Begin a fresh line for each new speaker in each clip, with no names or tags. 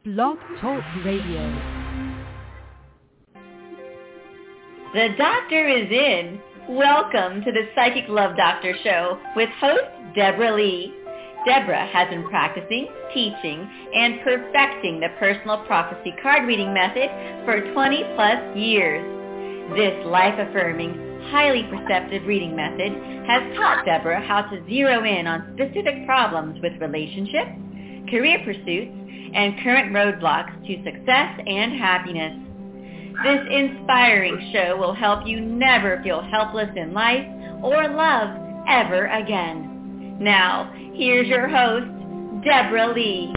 Blog Talk Radio.
The doctor is in. Welcome to the Psychic Love Doctor Show with host Deborah Lee. Deborah has been practicing, teaching, and perfecting the personal prophecy card reading method for 20 plus years. This life-affirming, highly perceptive reading method has taught Deborah how to zero in on specific problems with relationships, career pursuits, and current roadblocks to success and happiness. This inspiring show will help you never feel helpless in life or love ever again. Now, here's your host, Deborah Lee.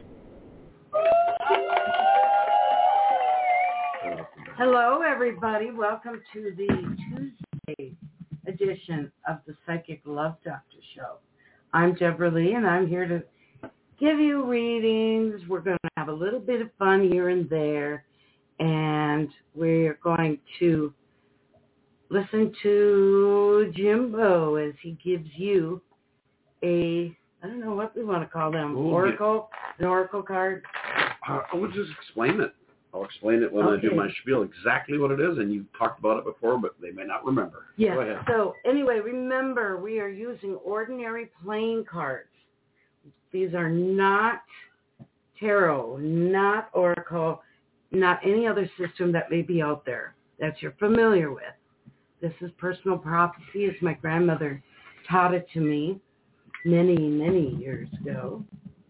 Hello, everybody. Welcome to the Tuesday edition of the Psychic Love Doctor Show. I'm Deborah Lee, and I'm here to give you readings. We're going to have a little bit of fun here and there, and we're going to listen to Jimbo as he gives you I don't know what we want to call them, oracle, an oracle card.
I will just explain it. I'll explain it when I do my spiel, exactly what it is, and you've talked about it before, but they may not remember.
Yes.
Go ahead.
So anyway, remember, we are using ordinary playing cards. These are not tarot, not oracle, not any other system that may be out there that you're familiar with. This is personal prophecy, as my grandmother taught it to me many, many years ago.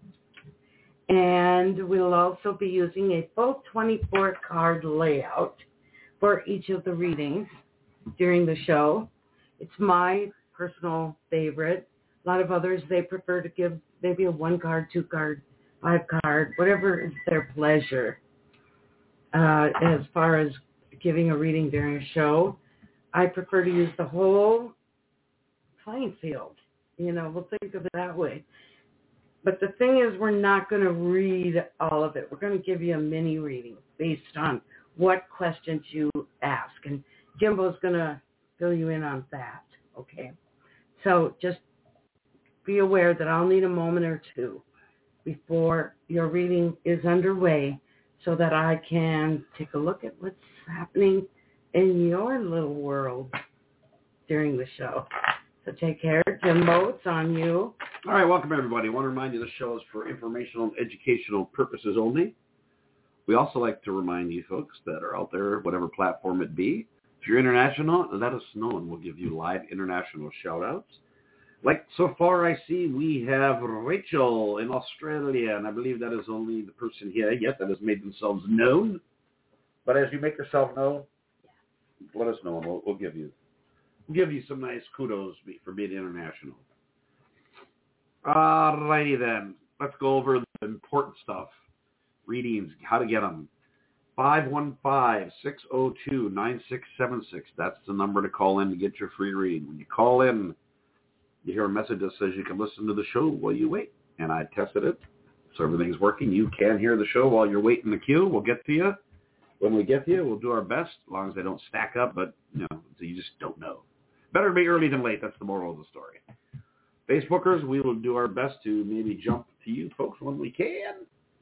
And we'll also be using a full 24-card layout for each of the readings during the show. It's my personal favorite. A lot of others, they prefer to give maybe a 1-card, 2-card, 5-card, whatever is their pleasure. As far as giving a reading during a show, I prefer to use the whole playing field. You know, we'll think of it that way. But the thing is, we're not going to read all of it. We're going to give you a mini reading based on what questions you ask. And Jimbo's going to fill you in on that, okay? So just be aware that I'll need a moment or two before your reading is underway so that I can take a look at what's happening in your little world during the show. So take care, Jimbo. It's on you.
All right, welcome, everybody. I want to remind you this show is for informational and educational purposes only. We also like to remind you folks that are out there, whatever platform it be, if you're international, let us know, and we'll give you live international shout-outs. Like so far I see, we have Rachel in Australia, and I believe that is only the person here yet that has made themselves known. But as you make yourself known, let us know, and we'll give you some nice kudos for being international. All righty then. Let's go over the important stuff. Readings, how to get them. 515-602-9676. That's the number to call in to get your free reading. When you call in, you hear a message that says you can listen to the show while you wait. And I tested it, so everything's working. You can hear the show while you're waiting in the queue. We'll get to you. When we get to you, we'll do our best, as long as they don't stack up, but so you just don't know. Better to be early than late. That's the moral of the story. Facebookers, we will do our best to maybe jump to you folks when we can.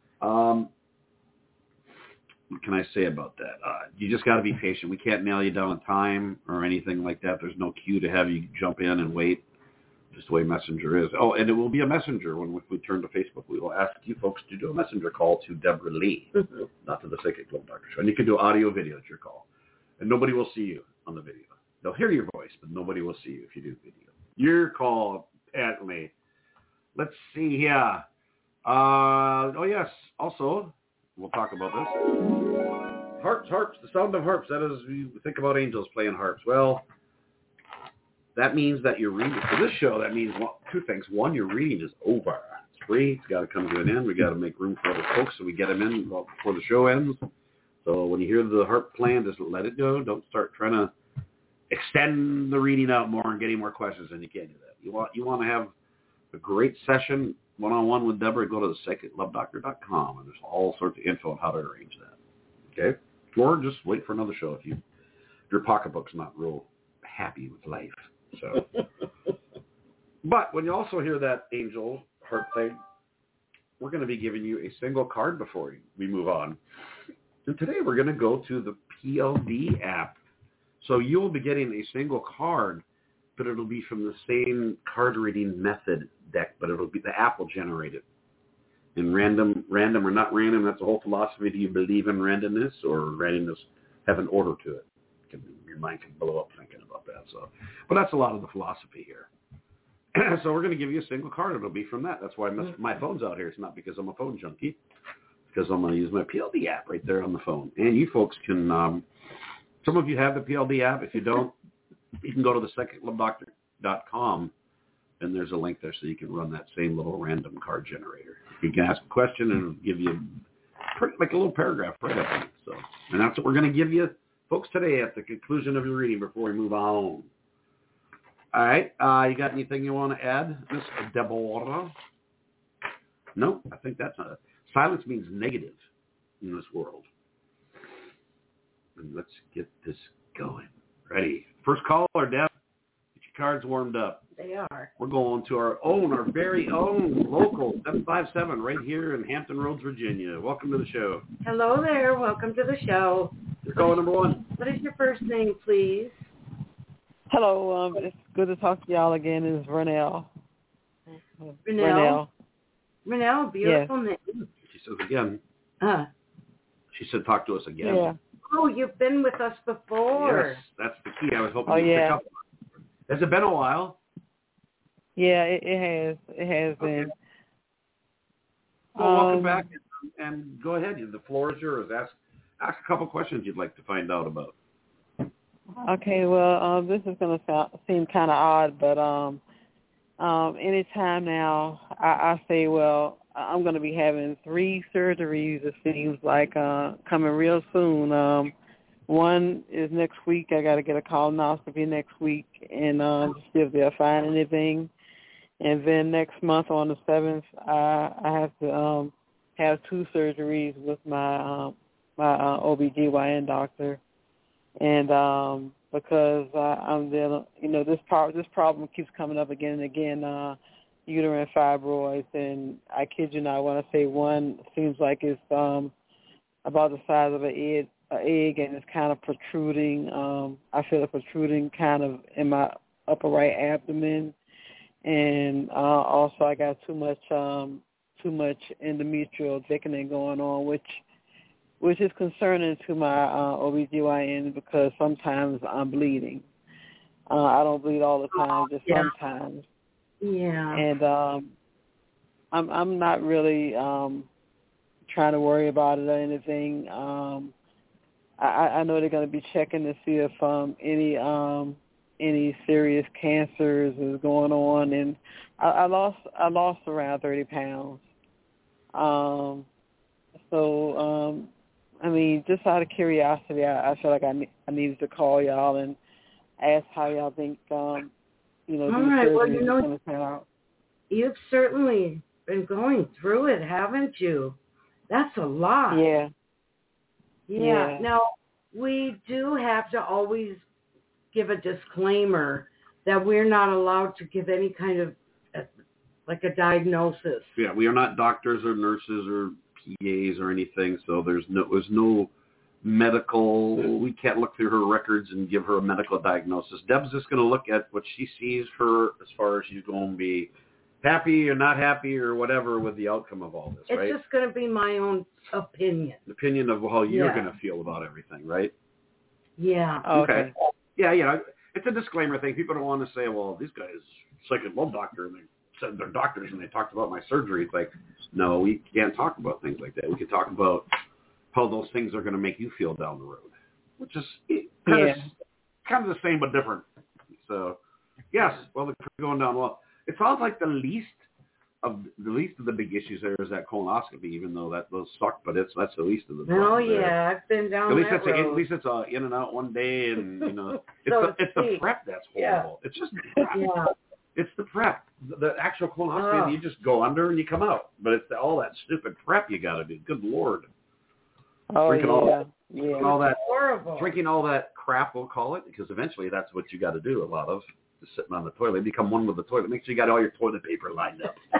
What can I say about that? You just got to be patient. We can't nail you down on time or anything like that. There's no queue to have you jump in and wait. Just the way Messenger is. Oh, and it will be a messenger when we turn to Facebook. We will ask you folks to do a messenger call to Deborah Lee, not to the Psychic Love Doctor Show. And you can do audio, video at your call. And nobody will see you on the video. They'll hear your voice, but nobody will see you if you do video. Your call, apparently. Let's see here. Oh, yes. Also, we'll talk about this. Harps, the sound of harps. That is, you think about angels playing harps. Well, that means that your reading, for this show, that means two things. One, your reading is over. It's free. It's got to come to an end. We got to make room for other folks so we get them in before the show ends. So when you hear the harp playing, just let it go. Don't start trying to extend the reading out more and getting more questions, and you can't do that. You want to have a great session one-on-one with Deborah, go to the psychiclovedoctor.com, and there's all sorts of info on how to arrange that. Okay? Or just wait for another show if your pocketbook's not real happy with life. So, but when you also hear that angel harp thing, we're going to be giving you a single card before we move on. And today we're going to go to the PLD app. So you'll be getting a single card, but it'll be from the same card reading method deck, but it'll be the app will generate it. And random or not random, that's a whole philosophy. Do you believe in randomness, or randomness have an order to it? Your mind can blow up thinking about that. So, but that's a lot of the philosophy here. So we're going to give you a single card. It'll be from that. That's why my phone's out here. It's not because I'm a phone junkie. It's because I'm going to use my PLD app right there on the phone. And you folks can, some of you have the PLD app. If you don't, you can go to the psychiclovedoctor.com, and there's a link there so you can run that same little random card generator. You can ask a question, and it'll give you like a little paragraph right up in it. So, and that's what we're going to give you, folks, today at the conclusion of your reading before we move on. All right. You got anything you want to add, Miss Deborah? No, I think that's not. Silence means negative in this world. And let's get this going. Ready? First caller, Deb. Get your cards warmed up.
They are.
We're going to our very own local 757 right here in Hampton Roads, Virginia. Welcome to the show.
Hello there. Welcome to the show.
Your caller number one.
What is your first name, please?
Hello. It's good to talk to y'all again. It's Vernell.
Vernell, beautiful name.
She says again. She said talk to us again.
Yeah.
Oh, you've been with us before.
Yes, that's the key. I was hoping you'd pick up. Has it been a while?
Yeah, it has. It has been.
Well, welcome back, and go ahead. The floor is yours. Ask a couple questions you'd like to find out about.
Okay, well, this is going to seem kind of odd, but anytime now I say, well, I'm going to be having 3 surgeries, it seems like, coming real soon. One is next week. I got to get a colonoscopy next week and see if they'll find anything. And then next month on the 7th, I have to have 2 surgeries with my OBGYN doctor. And because I'm dealing, this problem keeps coming up again and again, uterine fibroids, and I kid you not when I say one seems like it's about the size of an egg, and it's kind of protruding. I feel it protruding kind of in my upper right abdomen, and also I got too much endometrial thickening going on, which is concerning to my OBGYN because sometimes I'm bleeding. I don't bleed all the time, just sometimes.
Yeah.
And I'm not really trying to worry about it or anything. I know they're going to be checking to see if any serious cancers is going on, and I lost around 30 pounds. I mean, just out of curiosity, I feel like I needed to call y'all and ask how y'all think,
all right. Well,
going to turn out.
You've certainly been going through it, haven't you? That's a lot.
Yeah.
Now, we do have to always give a disclaimer that we're not allowed to give any kind of, like a diagnosis.
Yeah, we are not doctors or nurses or PAs or anything, so there's no medical, we can't look through her records and give her a medical diagnosis. Deb's just going to look at what she sees for as far as she's going to be happy or not happy or whatever with the outcome of all this, right?
It's just going to be my own opinion.
Opinion of how you're going to feel about everything, right?
Yeah.
Okay. Yeah, it's a disclaimer thing. People don't want to say, well, these guys, psychic love doctor, and they said they're doctors and they talked about my surgery. It's like, no, we can't talk about things like that. We can talk about how those things are going to make you feel down the road, which is kind of the same but different. So, yes, well, it's going down well. It sounds like the least of the big issues there is that colonoscopy, even though those suck, but that's the least of the problems.
Oh yeah, I've been down
at least
that
road.
road.
At least it's in and out one day, and
So
it's the prep that's horrible. Yeah. It's just the prep.
Yeah.
It's the prep. The actual colonoscopy, you just go under and you come out, but it's all that stupid prep you got to do. Good Lord.
Oh,
drinking all that
horrible.
Drinking all that crap, we'll call it, because eventually that's what you got to do. A lot of just sitting on the toilet, become one with the toilet. Make sure you got all your toilet paper lined up.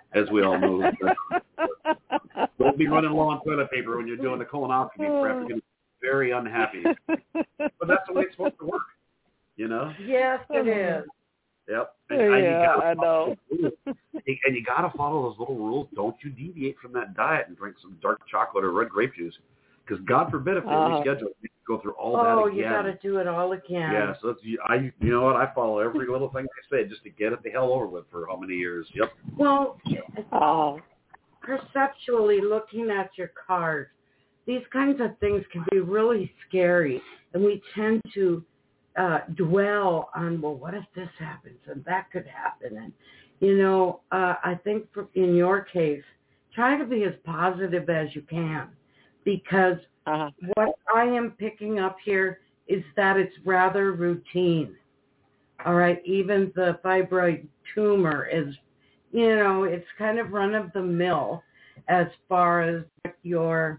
as we all know. Don't be running low on toilet paper when you're doing the colonoscopy prep. You're going to be very unhappy. But that's the way it's supposed to work, you know?
Yes, it is.
Yep.
I know.
And you got to follow those little rules. Don't you deviate from that diet and drink some dark chocolate or red grape juice. Because God forbid if they reschedule, you go through all that again.
Oh, you got to do it all again.
Yeah, so you know what? I follow every little thing they say just to get it the hell over with for how many years. Yep.
Well, perceptually looking at your card, these kinds of things can be really scary. And we tend to dwell on, well, what if this happens and that could happen? And, you know, I think in your case, try to be as positive as you can, because what I am picking up here is that it's rather routine. All right. Even the fibroid tumor is, you know, it's kind of run of the mill as far as your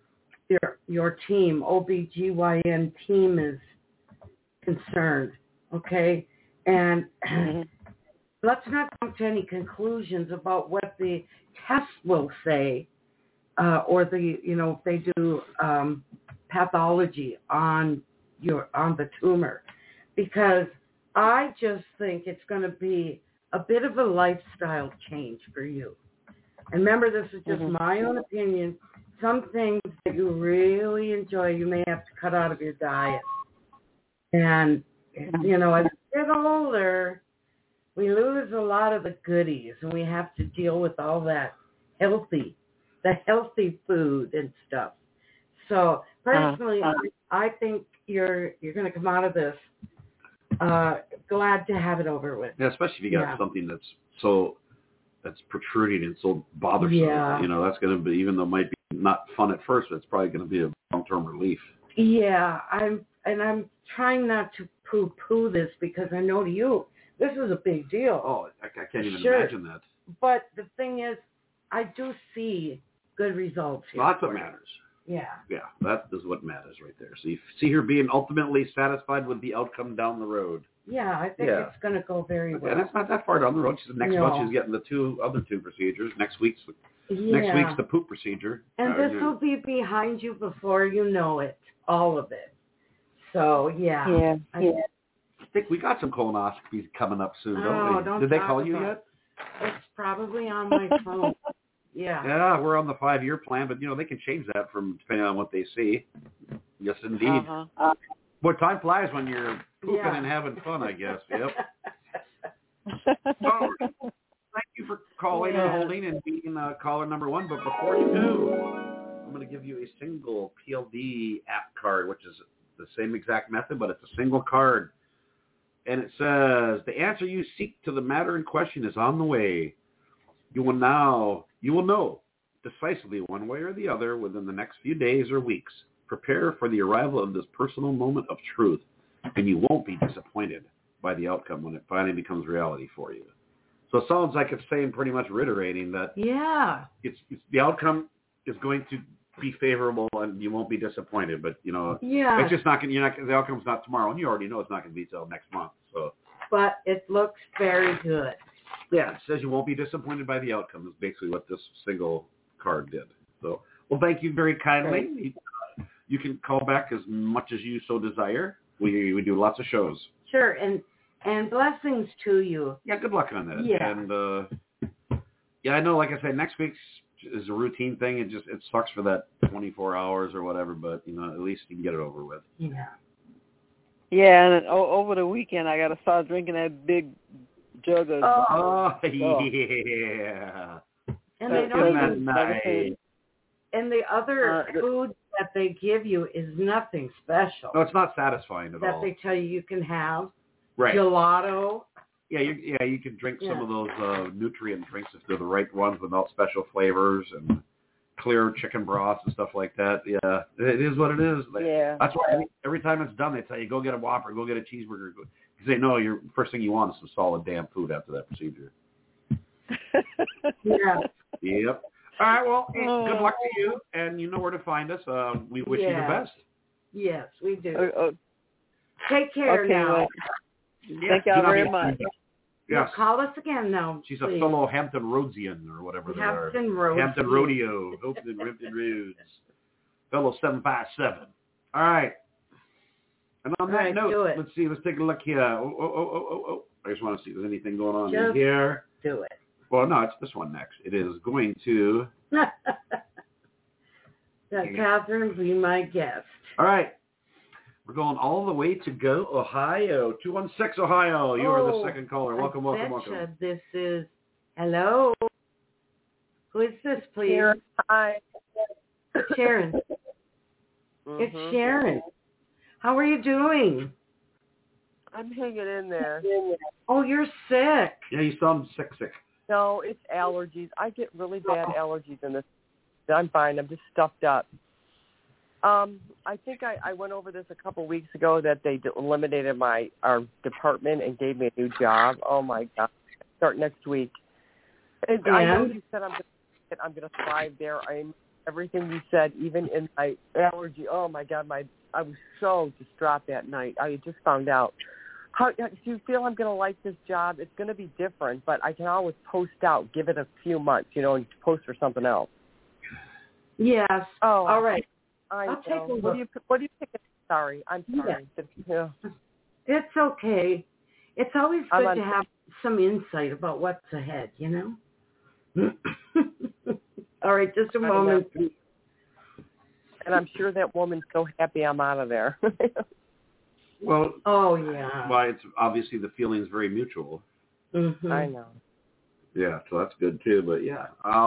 team, OBGYN team is concerned. Okay. And let's not come to any conclusions about what the test will say, or the, you know, if they do pathology on the tumor, because I just think it's going to be a bit of a lifestyle change for you. And remember, this is just my own opinion. Some things that you really enjoy, you may have to cut out of your diet. And, you know, as we get older, we lose a lot of the goodies, and we have to deal with all that healthy food and stuff. So personally, I think you're going to come out of this glad to have it over with.
Yeah, especially if you got something that's protruding and so bothersome.
Yeah.
You know, that's going to be, even though it might be not fun at first, but it's probably going to be a long-term relief.
Yeah, I'm trying not to poo-poo this, because I know to you this is a big deal.
Oh, I can't even imagine that.
But the thing is, I do see good results here.
Well, that's what matters.
Yeah.
Yeah, that is what matters right there. So you see her being ultimately satisfied with the outcome down the road.
Yeah, I think it's going to go very well.
And that's not that far down the road. She said next month she's getting the other two procedures. Next week's the poop procedure.
And this will be behind you before you know it, all of it. So, I
think we got some colonoscopies coming up soon, don't we? Did they call you yet?
It's probably on my phone.
Yeah, we're on the 5-year plan, but, you know, they can change that from depending on what they see. Yes, indeed. Boy, time flies when you're pooping and having fun, I guess. Yep. So, thank you for calling and holding and being caller number 1. But before you do, I'm going to give you a single PLD app card, which is the same exact method, but it's a single card. And it says, the answer you seek to the matter in question is on the way. You will know decisively one way or the other within the next few days or weeks. Prepare for the arrival of this personal moment of truth, and you won't be disappointed by the outcome when it finally becomes reality for you. So it sounds like it's saying, pretty much reiterating that it's the outcome is going to be favorable and you won't be disappointed. But, you know, it's just not going to, the outcome's not tomorrow, and you already know it's not going to be till next month. So, but
it looks very good.
Yeah, it says you won't be disappointed by the outcome is basically what this single card did. So, well, thank you very kindly. Great. You can call back as much as you so desire. We do lots of shows. Sure,
and blessings to you.
Yeah, good luck on that.
Yeah.
And I know, like I said, next week's is a routine thing. It sucks for that 24 hours or whatever, but you know, at least you can get it over with.
Yeah.
Yeah, and over the weekend I got to start drinking that big jug of.
Yeah.
And they don't even.
Nice.
And the other food that they give you is nothing special.
No, it's not satisfying at all.
That they tell you can have.
Right.
Gelato.
Yeah, you can drink some of those nutrient drinks if they're the right ones without special flavors and clear chicken broths and stuff like that. Yeah, it is what it is.
Yeah.
That's why every time it's done, they tell you, go get a Whopper, go get a cheeseburger. Because they know your first thing you want is some solid damn food after that procedure.
Yeah.
Yep. All right, well, good luck to you, and you know where to find us. We wish you the best.
Yes, we do. Take care now.
Well, thank y'all very much.
Yes.
Call us again now.
She's
please.
a fellow Hampton Roadsian or whatever they are.
Hampton Road.
Hampton Rodeo. Hampton Roads. Fellow 757. All right. And on that note, let's see. Let's take a look here. Oh. I just want to see if there's anything going on in here.
Do it.
Well, no, it's this one next. It is going to...
Catherine, be my guest.
All right. We're going all the way to go, Ohio. 216, Ohio. You are the second caller. Welcome.
This is... Hello. Who is this, please?
Sharon. Hi.
Sharon. It's Sharon. How are you doing?
I'm hanging in there.
Oh, you're sick.
Yeah, you sound sick.
No, it's allergies. I get really bad allergies in this. I'm fine. I'm just stuffed up. I think I went over this a couple weeks ago that they eliminated our department and gave me a new job. Oh my God! Start next week. And I know you said I'm going to thrive there. Everything you said, even in my allergy. Oh my God! I was so distraught that night. I just found out. How do you feel I'm going to like this job? It's going to be different, but I can always post out, give it a few months, and post for something else.
Yes.
Oh,
all right.
I'll
take a look.
What do you think? Sorry, I'm sorry.
Yeah. It's okay. It's always good to have some insight about what's ahead, All right, just a moment.
And I'm sure that woman's so happy I'm out of there.
Well,
oh yeah.
Why it's obviously the feeling's very mutual.
Mm-hmm.
I know.
Yeah, so that's good too. But yeah,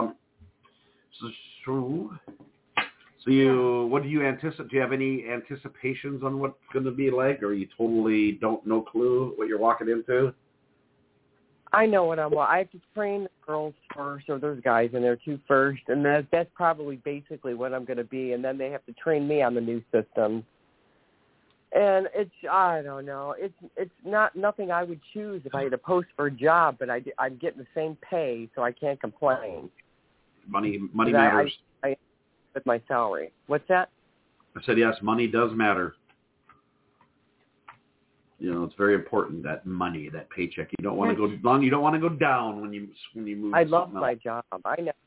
so you, what do you anticipate? Do you have any anticipations on what's going to be like, or you totally no clue what you're walking into?
I know what I have to train the girls first, or those guys in there too first, and that's probably basically what I'm going to be, and then they have to train me on the new system. And I don't know. It's nothing I would choose if I had to post for a job, but I'm getting the same pay, so I can't complain.
Money matters.
I with my salary. What's that?
I said yes. Money does matter. It's very important, that money, that paycheck. You don't want to go long. You don't want to go down when you move.
I love my job. I know.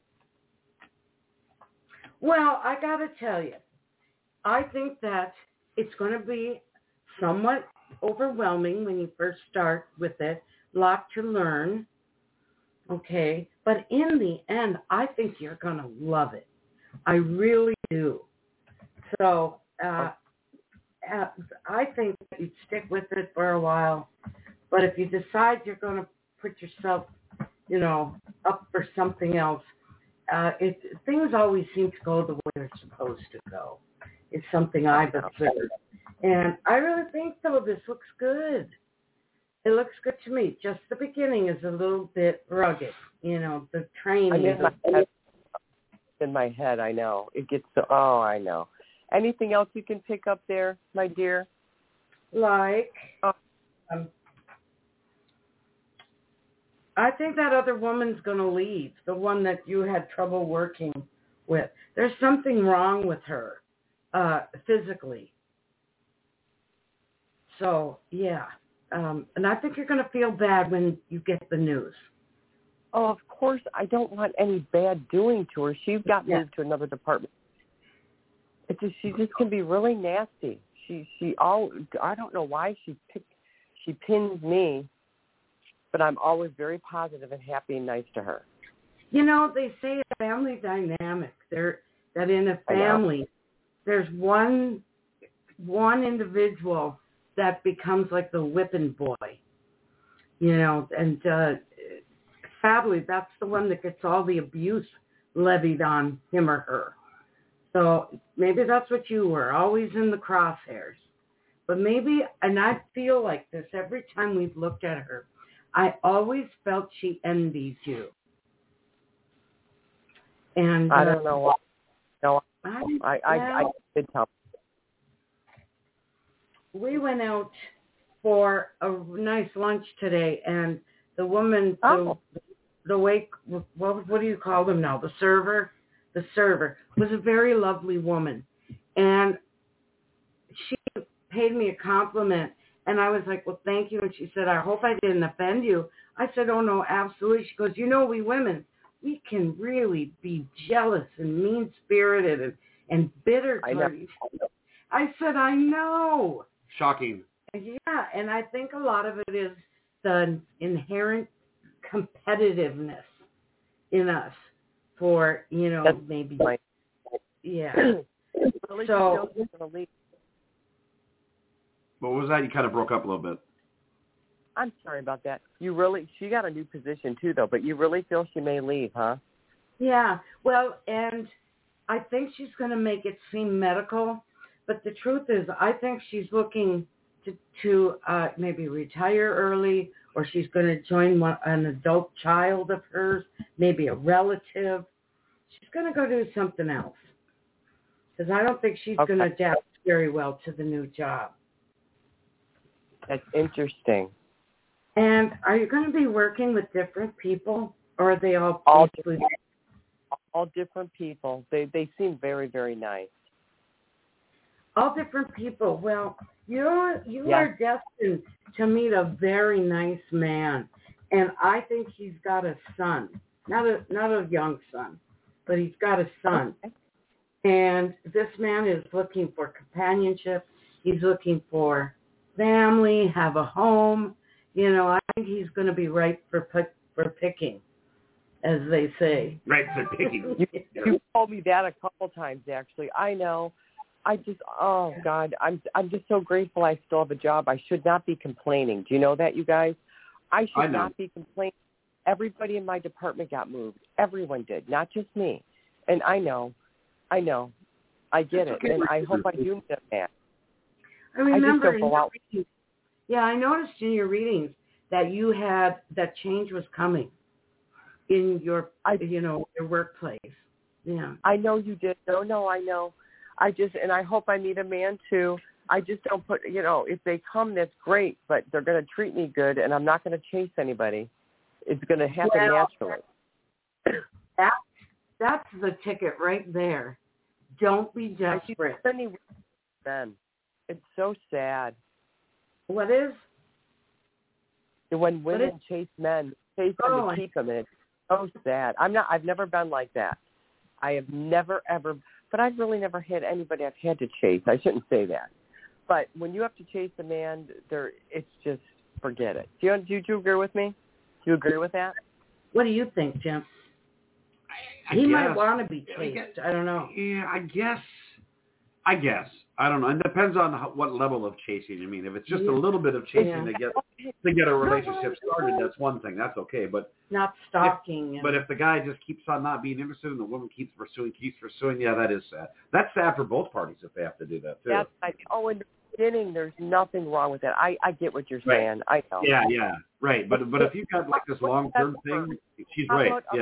Well, I got to tell you, I think that it's going to be somewhat overwhelming when you first start with it. A lot to learn, okay? But in the end, I think you're going to love it. I really do. So I think that you'd stick with it for a while. But if you decide you're going to put yourself, up for something else, things always seem to go the way they're supposed to go. It's something I've observed. And I really think, though, this looks good. It looks good to me. Just the beginning is a little bit rugged. The training.
In my head, I know. It gets I know. Anything else you can pick up there, my dear?
Like? I think that other woman's going to leave, the one that you had trouble working with. There's something wrong with her. Physically. So, yeah. And I think you're going to feel bad when you get the news.
Oh, of course. I don't want any bad doing to her. She got moved to another department. She just can be really nasty. I don't know why she pins me, but I'm always very positive and happy and nice to her.
They say a family dynamic. That in a family, there's one individual that becomes like the whipping boy, and sadly, that's the one that gets all the abuse levied on him or her. So maybe that's what you were, always in the crosshairs. But maybe, and I feel like this every time we've looked at her, I always felt she envies you. And
I don't know why. No, I did tell.
We went out for a nice lunch today, and the woman, the wait, what do you call them now? The server was a very lovely woman, and she paid me a compliment And I was like, well, thank you. And she said, I hope I didn't offend you. I said, oh, no, absolutely. She goes, we women, we can really be jealous and mean-spirited and bitter toward each other. I said, I know.
Shocking.
Yeah, and I think a lot of it is the inherent competitiveness in us for,
That's
maybe.
right.
Yeah.
Really
So,
What was that? You kind of broke up a little bit.
I'm sorry about that. She got a new position too, though, but you really feel she may leave, huh?
yeah, well, and I think she's going to make it seem medical, but the truth is I think she's looking to maybe retire early, or she's going to join an adult child of hers, maybe a relative. She's going to go do something else, because I don't think she's going to adapt very well to the new job.
That's interesting.
And are you going to be working with different people, or are they all
different people? They seem very, very nice.
All different people. Well, you are destined to meet a very nice man, and I think he's got a son, not a young son, but he's got a son. Okay. And this man is looking for companionship. He's looking for family, have a home. I think he's going to be ripe for picking, as they say.
Ripe for picking.
You told me that a couple times, actually. I know. Oh God, I'm just so grateful I still have a job. I should not be complaining. Do you know that, you guys? I should not be complaining. Everybody in my department got moved. Everyone did, not just me. And I know. I get it, and I hope I do meet a man.
I remember I noticed in your readings that you had that change was coming in your your workplace. Yeah.
I know you did. No, I know. And I hope I meet a man too. I just don't put, if they come, that's great, but they're going to treat me good, and I'm not going to chase anybody. It's going to happen naturally.
That's the ticket right there. Don't be desperate.
Men. It's so sad.
What is?
When women chase men, chase them to keep them, and it's so sad. I've never been like that. I have never, ever, but I've really never had anybody I've had to chase. I shouldn't say that. But when you have to chase a man, it's just, forget it. Do you agree with me? Do you agree with that?
What do you think, Jim? He might want to be chased. I don't know.
Yeah, I guess. I don't know. It depends on what level of chasing. I mean, if it's just a little bit of chasing to get a relationship started, that's one thing. That's okay. But
not stalking.
But if the guy just keeps on not being interested and the woman keeps pursuing, yeah, that is sad. That's sad for both parties if they have to do that too.
In the beginning, there's nothing wrong with that. I get what you're saying. I know.
Yeah, right. But if you've got like this long-term thing, she's right. Yeah.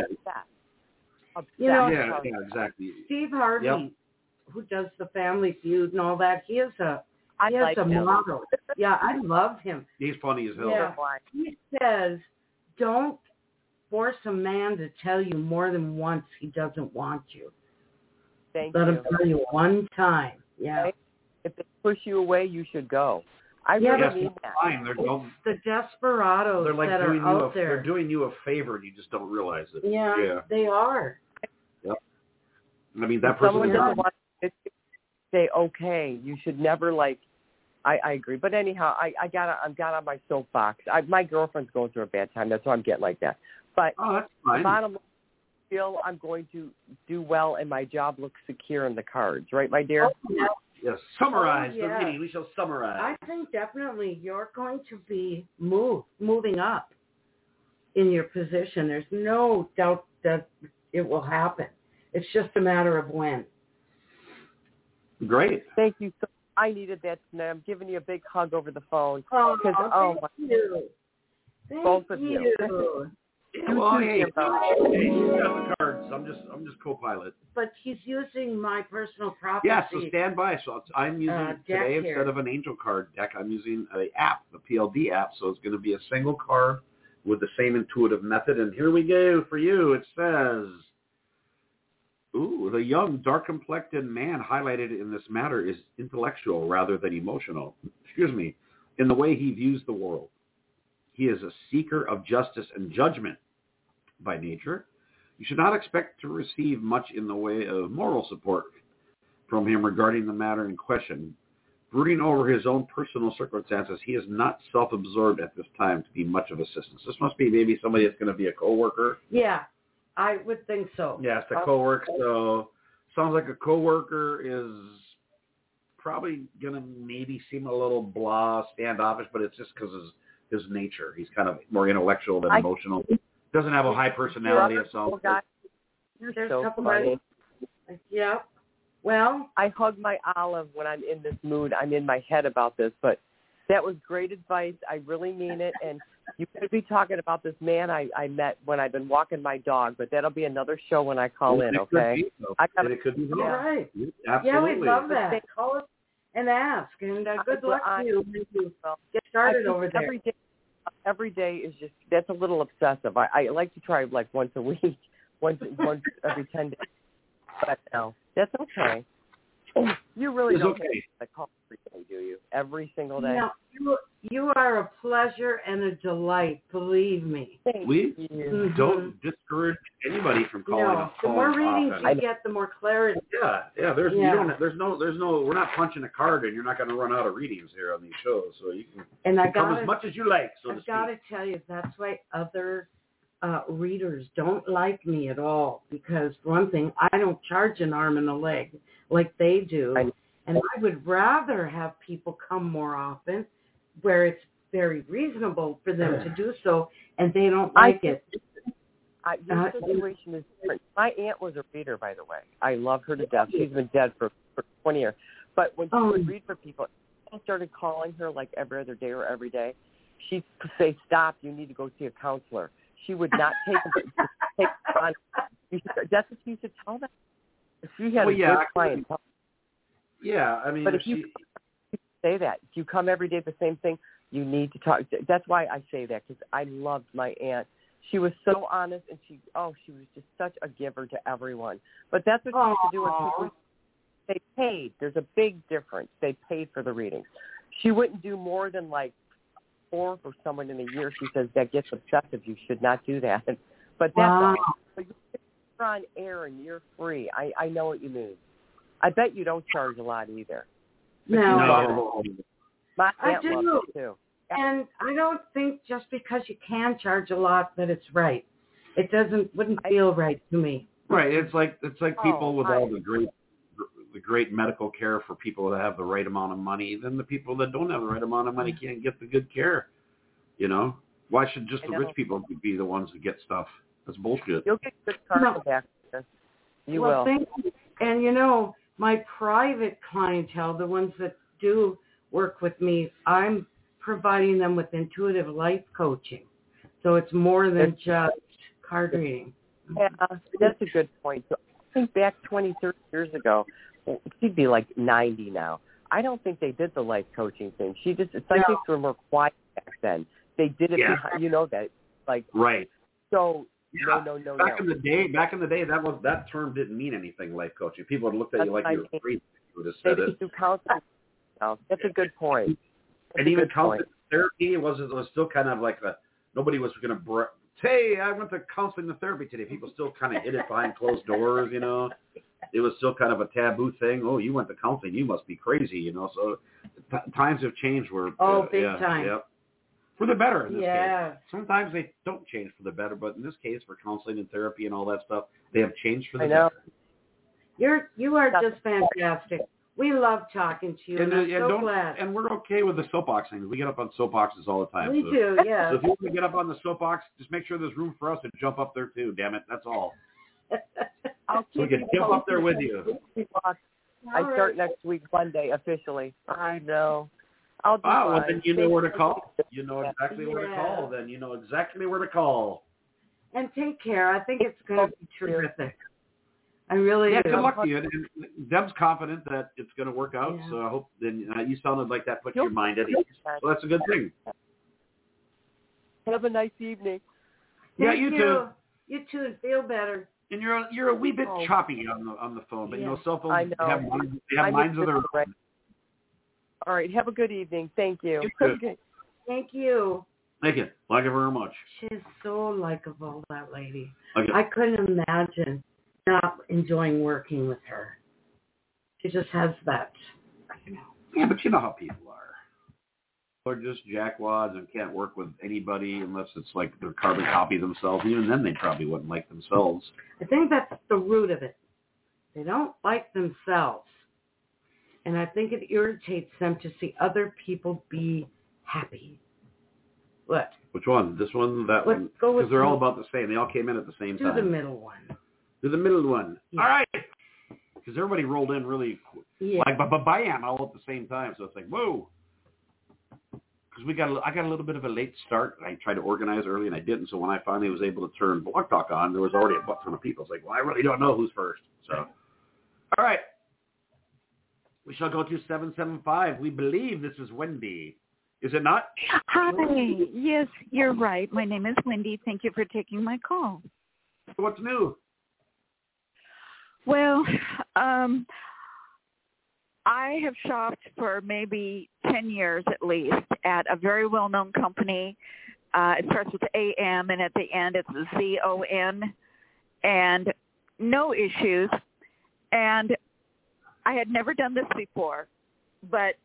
Yeah, exactly.
Steve Harvey, who does the Family Feud and all that, he is a model. Yeah, I love him.
He's funny as hell.
Yeah. He says, don't force a man to tell you more than once he doesn't want you. Let him tell you one time. Yeah.
Okay. If they push you away, you should go. I mean that.
Fine.
It's the desperados that are out there.
They're doing you a favor and you just don't realize it.
Yeah. They are.
Yep. I mean, that person...
Someone doesn't want to say, okay, you should never, I agree. But anyhow, I got on my soapbox. My girlfriend's going through a bad time. That's why I'm getting like that. But
that's fine.
The bottom line, still, I'm going to do well, and my job looks secure in the cards. Right, my dear?
Yes. Summarize the reading. We shall summarize.
I think definitely you're going to be moving up in your position. There's no doubt that it will happen. It's just a matter of when.
Great.
Thank you so much. I needed that tonight. I'm giving you a big hug over the phone.
Thank you.
Both of you.
Well, hey, she's got the cards. I'm just co-pilot.
But he's using my personal prophecy.
Yeah, so stand by. So I'm using today instead of an angel card deck, I'm using an app, the PLD app. So it's going to be a single card with the same intuitive method. And here we go for you. It says, the young, dark-complected man highlighted in this matter is intellectual rather than emotional. Excuse me. in the way he views the world. He is a seeker of justice and judgment by nature. You should not expect to receive much in the way of moral support from him regarding the matter in question. Brooding over his own personal circumstances, he is not self-absorbed at this time to be much of assistance. This must be maybe somebody that's going to be a coworker.
Yeah, I would think so.
Yeah, it's a coworker. So sounds like a coworker is probably going to maybe seem a little blah, standoffish, but it's just because of his nature. He's kind of more intellectual than emotional. Doesn't have a high personality of some.
You're so funny.
Yeah. Well,
I hug my Olive when I'm in this mood. I'm in my head about this, but that was great advice. I really mean it. And you could be talking about this man I met when I've been walking my dog, but that'll be another show when I call in, okay?
It could be.
All right.
Absolutely.
Yeah, we'd love that. Call us and ask. And good luck to you when you get started over there.
Every day is just, that's a little obsessive. I like to try like once a week, once every 10 days. But no, that's okay. You really don't get a call every day, do you? Every single day?
No, you are a pleasure and a delight, believe me.
We don't discourage anybody from calling us.
The more readings you get, the more clarity.
Yeah. There's no. We're not punching a card, and you're not going to run out of readings here on these shows. So you can come as much as you like. So I've got
to tell you, that's why other readers don't like me at all, because for one thing, I don't charge an arm and a leg like they do, and I would rather have people come more often where it's very reasonable for them to do so, and they don't like it.
Your situation is different. My aunt was a reader, by the way. I love her to death. She's been dead for 20 years. But when she would read for people, I started calling her like every other day or every day. She'd say, "Stop, you need to go see a counselor." She would not take it on. That's what she used to tell them. If she had a good client.
Yeah, I mean,
but if you say that, if you come every day the same thing, you need to talk. That's why I say that, because I loved my aunt. She was so honest, and she was just such a giver to everyone. But that's what she used to do with people. They paid. There's a big difference. They paid for the readings. She wouldn't do more than like 4 for someone in a year. She says that gets obsessive. You should not do that. But that's all. But you're on air and you're free. I know what you mean. I bet you don't charge a lot either.
No.
My aunt
I do.
loves it too.
And I don't think just because you can charge a lot that it's right. It wouldn't feel right to me.
Right. It's like people with all the great medical care for people that have the right amount of money. Then the people that don't have the right amount of money can't get the good care. You know, why should just the rich people be the ones that get stuff? That's bullshit.
You'll get good karma back. You will.
Thank you. And my private clientele, the ones that do work with me, I'm providing them with intuitive life coaching. So it's more than just card reading.
Yeah, that's a good point. So I think back 20, 30 years ago, she'd be like 90 now. I don't think they did the life coaching thing. Psychics were more quiet back then. They did it behind, that.
Right.
So
no. Back in the day, that term didn't mean anything. Life coaching. People would look at you like you were crazy. You would have said it.
Do counseling. No, that's a good point.
And even counseling therapy was still kind of like nobody was going to hey, I went to counseling and therapy today. People still kind of hid it behind closed doors. It was still kind of a taboo thing. Oh, you went to counseling, you must be crazy. So times have changed.
Big time.
Yeah. For the better in this case. Sometimes they don't change for the better, but in this case, for counseling and therapy and all that stuff, they have changed for the better.
You are just fantastic. We love talking to you, and I'm so glad.
And we're okay with the soapbox things. We get up on soapboxes all the time.
We do, yeah.
So if you want to get up on the soapbox, just make sure there's room for us to jump up there too. Damn it, that's all. So we can jump up there with you.
I start next week, Monday, officially. I know.
Well, then you know where to call. You know exactly where to call. Then you know exactly where to call.
And take care. I think it's going to be terrific. I really do.
Good luck to you. And Deb's confident that it's going to work out. Yeah. So I hope then you sounded like that put your mind at ease. So that's a good thing.
Have a nice evening.
Thank
you too.
You too. Feel better.
And you're a wee bit choppy on the phone, but cell phones have minds of their own.
All right. Have a good evening. Thank you.
Okay. Thank you.
Thank you. Like it very much.
She's so likable, that lady.
Okay.
I couldn't imagine not enjoying working with her. She just has that,
Yeah, but you know how people are. They're just jackwads and can't work with anybody unless it's like they're carbon copy themselves. Even then, they probably wouldn't like themselves.
I think that's the root of it. They don't like themselves. And I think it irritates them to see other people be happy. What?
Which one? This one? That
Let's
one?
go with
Because they're all about the same. They all came in at the same time.
Do the middle one.
Do the middle one.
Yeah.
All right. Because everybody rolled in really
Yeah.
like bam all at the same time. So it's like, whoa. Because I got a little bit of a late start. I tried to organize early, and I didn't. So when I finally was able to turn Blog Talk on, there was already a ton of people. It's like, well, I really don't know who's first. So, all right. We shall go to 775. We believe this is Wendy. Is it not?
Hi. Yes, you're right. My name is Wendy. Thank you for taking my call.
What's new?
Well, I have shopped for maybe 10 years at least at a very well-known company. It starts with AM, and at the end it's ZON, and no issues. And I had never done this before, but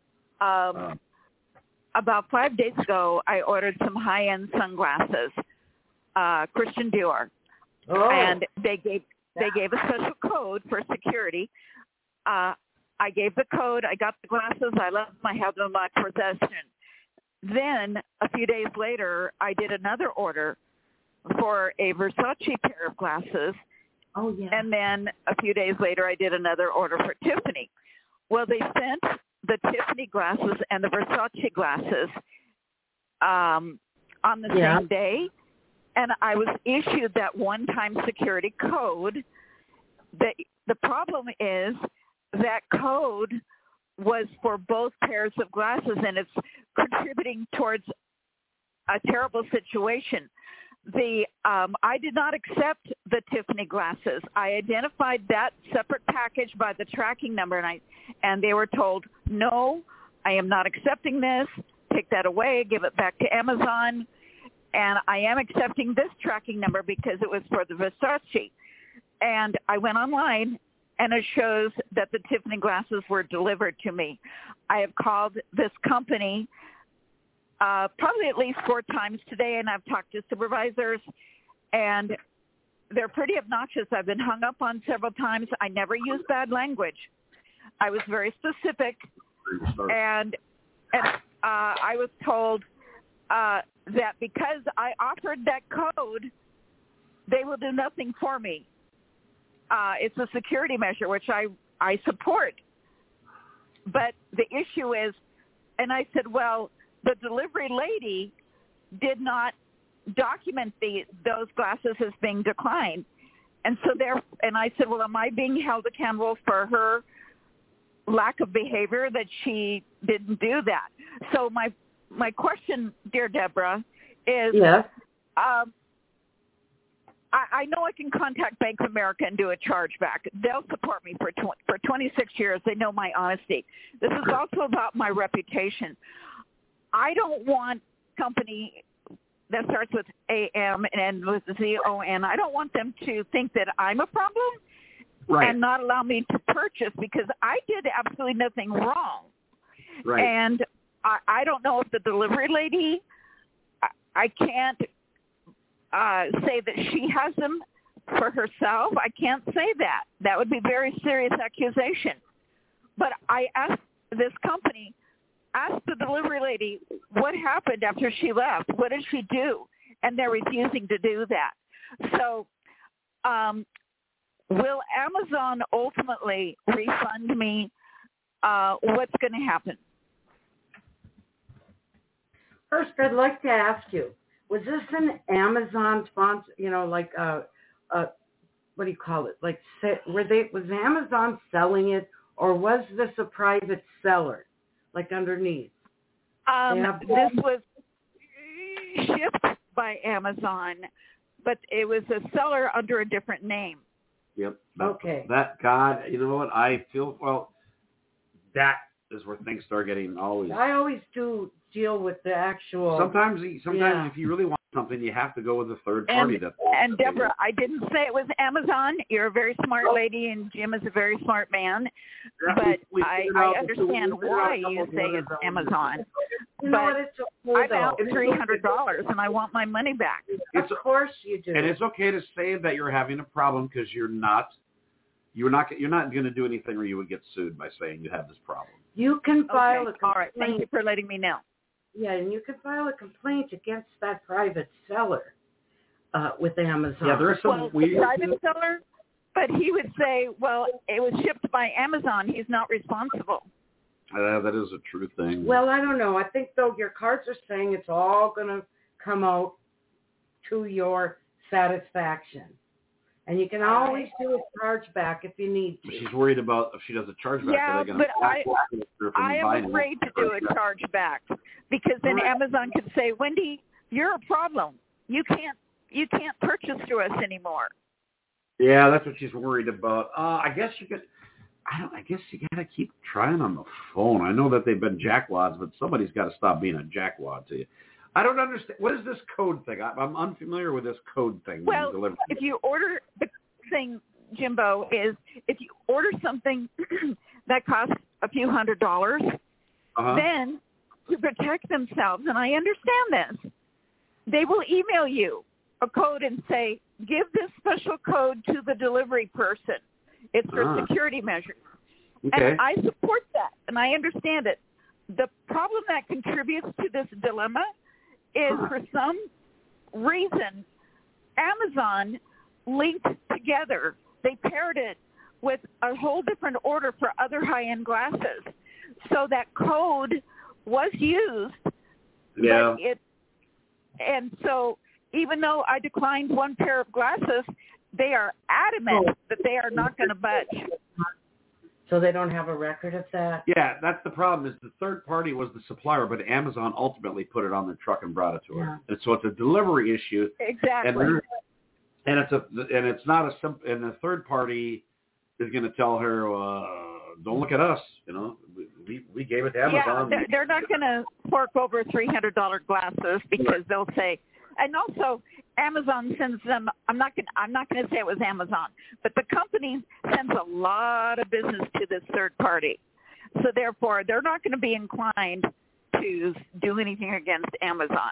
about 5 days ago, I ordered some high-end sunglasses, Christian Dior, and they gave a special code for security. I gave the code. I got the glasses. I left them. I have them in my possession. Then a few days later, I did another order for a Versace pair of glasses.
Oh, yeah.
And then a few days later, I did another order for Tiffany. Well, they sent the Tiffany glasses and the Versace glasses on the same day, and I was issued that one-time security code. The problem is that code was for both pairs of glasses, and it's contributing towards a terrible situation. I did not accept the Tiffany glasses. I identified that separate package by the tracking number, and they were told, no, I am not accepting this. Take that away. Give it back to Amazon. And I am accepting this tracking number because it was for the Versace. And I went online, and it shows that the Tiffany glasses were delivered to me. I have called this company probably at least 4 times today, and I've talked to supervisors, and they're pretty obnoxious. I've been hung up on several times. I never use bad language. I was very specific, and I was told that because I offered that code, they will do nothing for me. It's a security measure, which I support. But the issue is, and I said, well, the delivery lady did not document those glasses as being declined. And so and I said, well, am I being held accountable for her lack of behavior that she didn't do that? So my question, dear Deborah, is I know I can contact Bank of America and do a chargeback. They'll support me for 26 years. They know my honesty. This is also about my reputation. I don't want company that starts with AM and with ZON. I don't want them to think that I'm a problem and not allow me to purchase because I did absolutely nothing wrong.
Right.
And I don't know if the delivery lady, I can't say that she has them for herself. I can't say that. That would be a very serious accusation. But I asked this company, asked the delivery lady what happened after she left. What did she do? And they're refusing to do that. So will Amazon ultimately refund me? What's going to happen?
First, I'd like to ask you, was this an Amazon sponsor, like, what do you call it? Like, was Amazon selling it, or was this a private seller, like underneath?
This was shipped by Amazon, but it was a seller under a different name.
Yep.
Okay.
That, God, you know what? I feel, well, that is where things start getting always.
I always do deal with the actual.
Sometimes if you really want something, you have to go with a third party.
And Deborah, I didn't say it was Amazon. You're a very smart lady, and Jim is a very smart man. But I understand why you say it's Amazon. But I'm out $300, and I want my money back.
Of course you do.
And it's okay to say that you're having a problem because you're not going to do anything where you would get sued by saying you have this problem.
You can file a complaint.
All right. Thank you for letting me know.
Yeah, and you can file a complaint against that private seller with Amazon.
Yeah, there are some
the private seller, but he would say, well, it was shipped by Amazon. He's not responsible.
That is a true thing.
Well, I don't know. I think, though, your cards are saying it's all going to come out to your satisfaction. And you can always do a chargeback if you need to.
She's worried about if she does a chargeback.
Yeah, but I am afraid to do a chargeback because then Amazon could say, Wendy, you're a problem. You can't purchase through us anymore.
Yeah, that's what she's worried about. I guess you could. I guess you got to keep trying on the phone. I know that they've been jackwads, but somebody's got to stop being a jackwad to you. I don't understand. What is this code thing? I'm unfamiliar with this code thing.
Well, if you order, the thing, Jimbo, is if you order something that costs a few $100s, then to protect themselves, and I understand this, they will email you a code and say, give this special code to the delivery person. It's for security measures.
Okay.
And I support that, and I understand it. The problem that contributes to this dilemma is for some reason Amazon linked together. They paired it with a whole different order for other high-end glasses. So that code was used.
Yeah.
And so even though I declined one pair of glasses, they are adamant that they are not going to budge.
So they don't have a record of that?
Yeah, that's the problem. Is the third party was the supplier, but Amazon ultimately put it on their truck and brought it to her.
Yeah.
And so it's a delivery issue.
Exactly.
And it's not a simple. And the third party is going to tell her, "Don't look at us." You know, we gave it to Amazon.
Yeah, they're not going to fork over $300 glasses because they'll say. And also, Amazon sends them. I'm not going to say it was Amazon, but the company sends a lot of business to this third party, so therefore they're not going to be inclined to do anything against Amazon.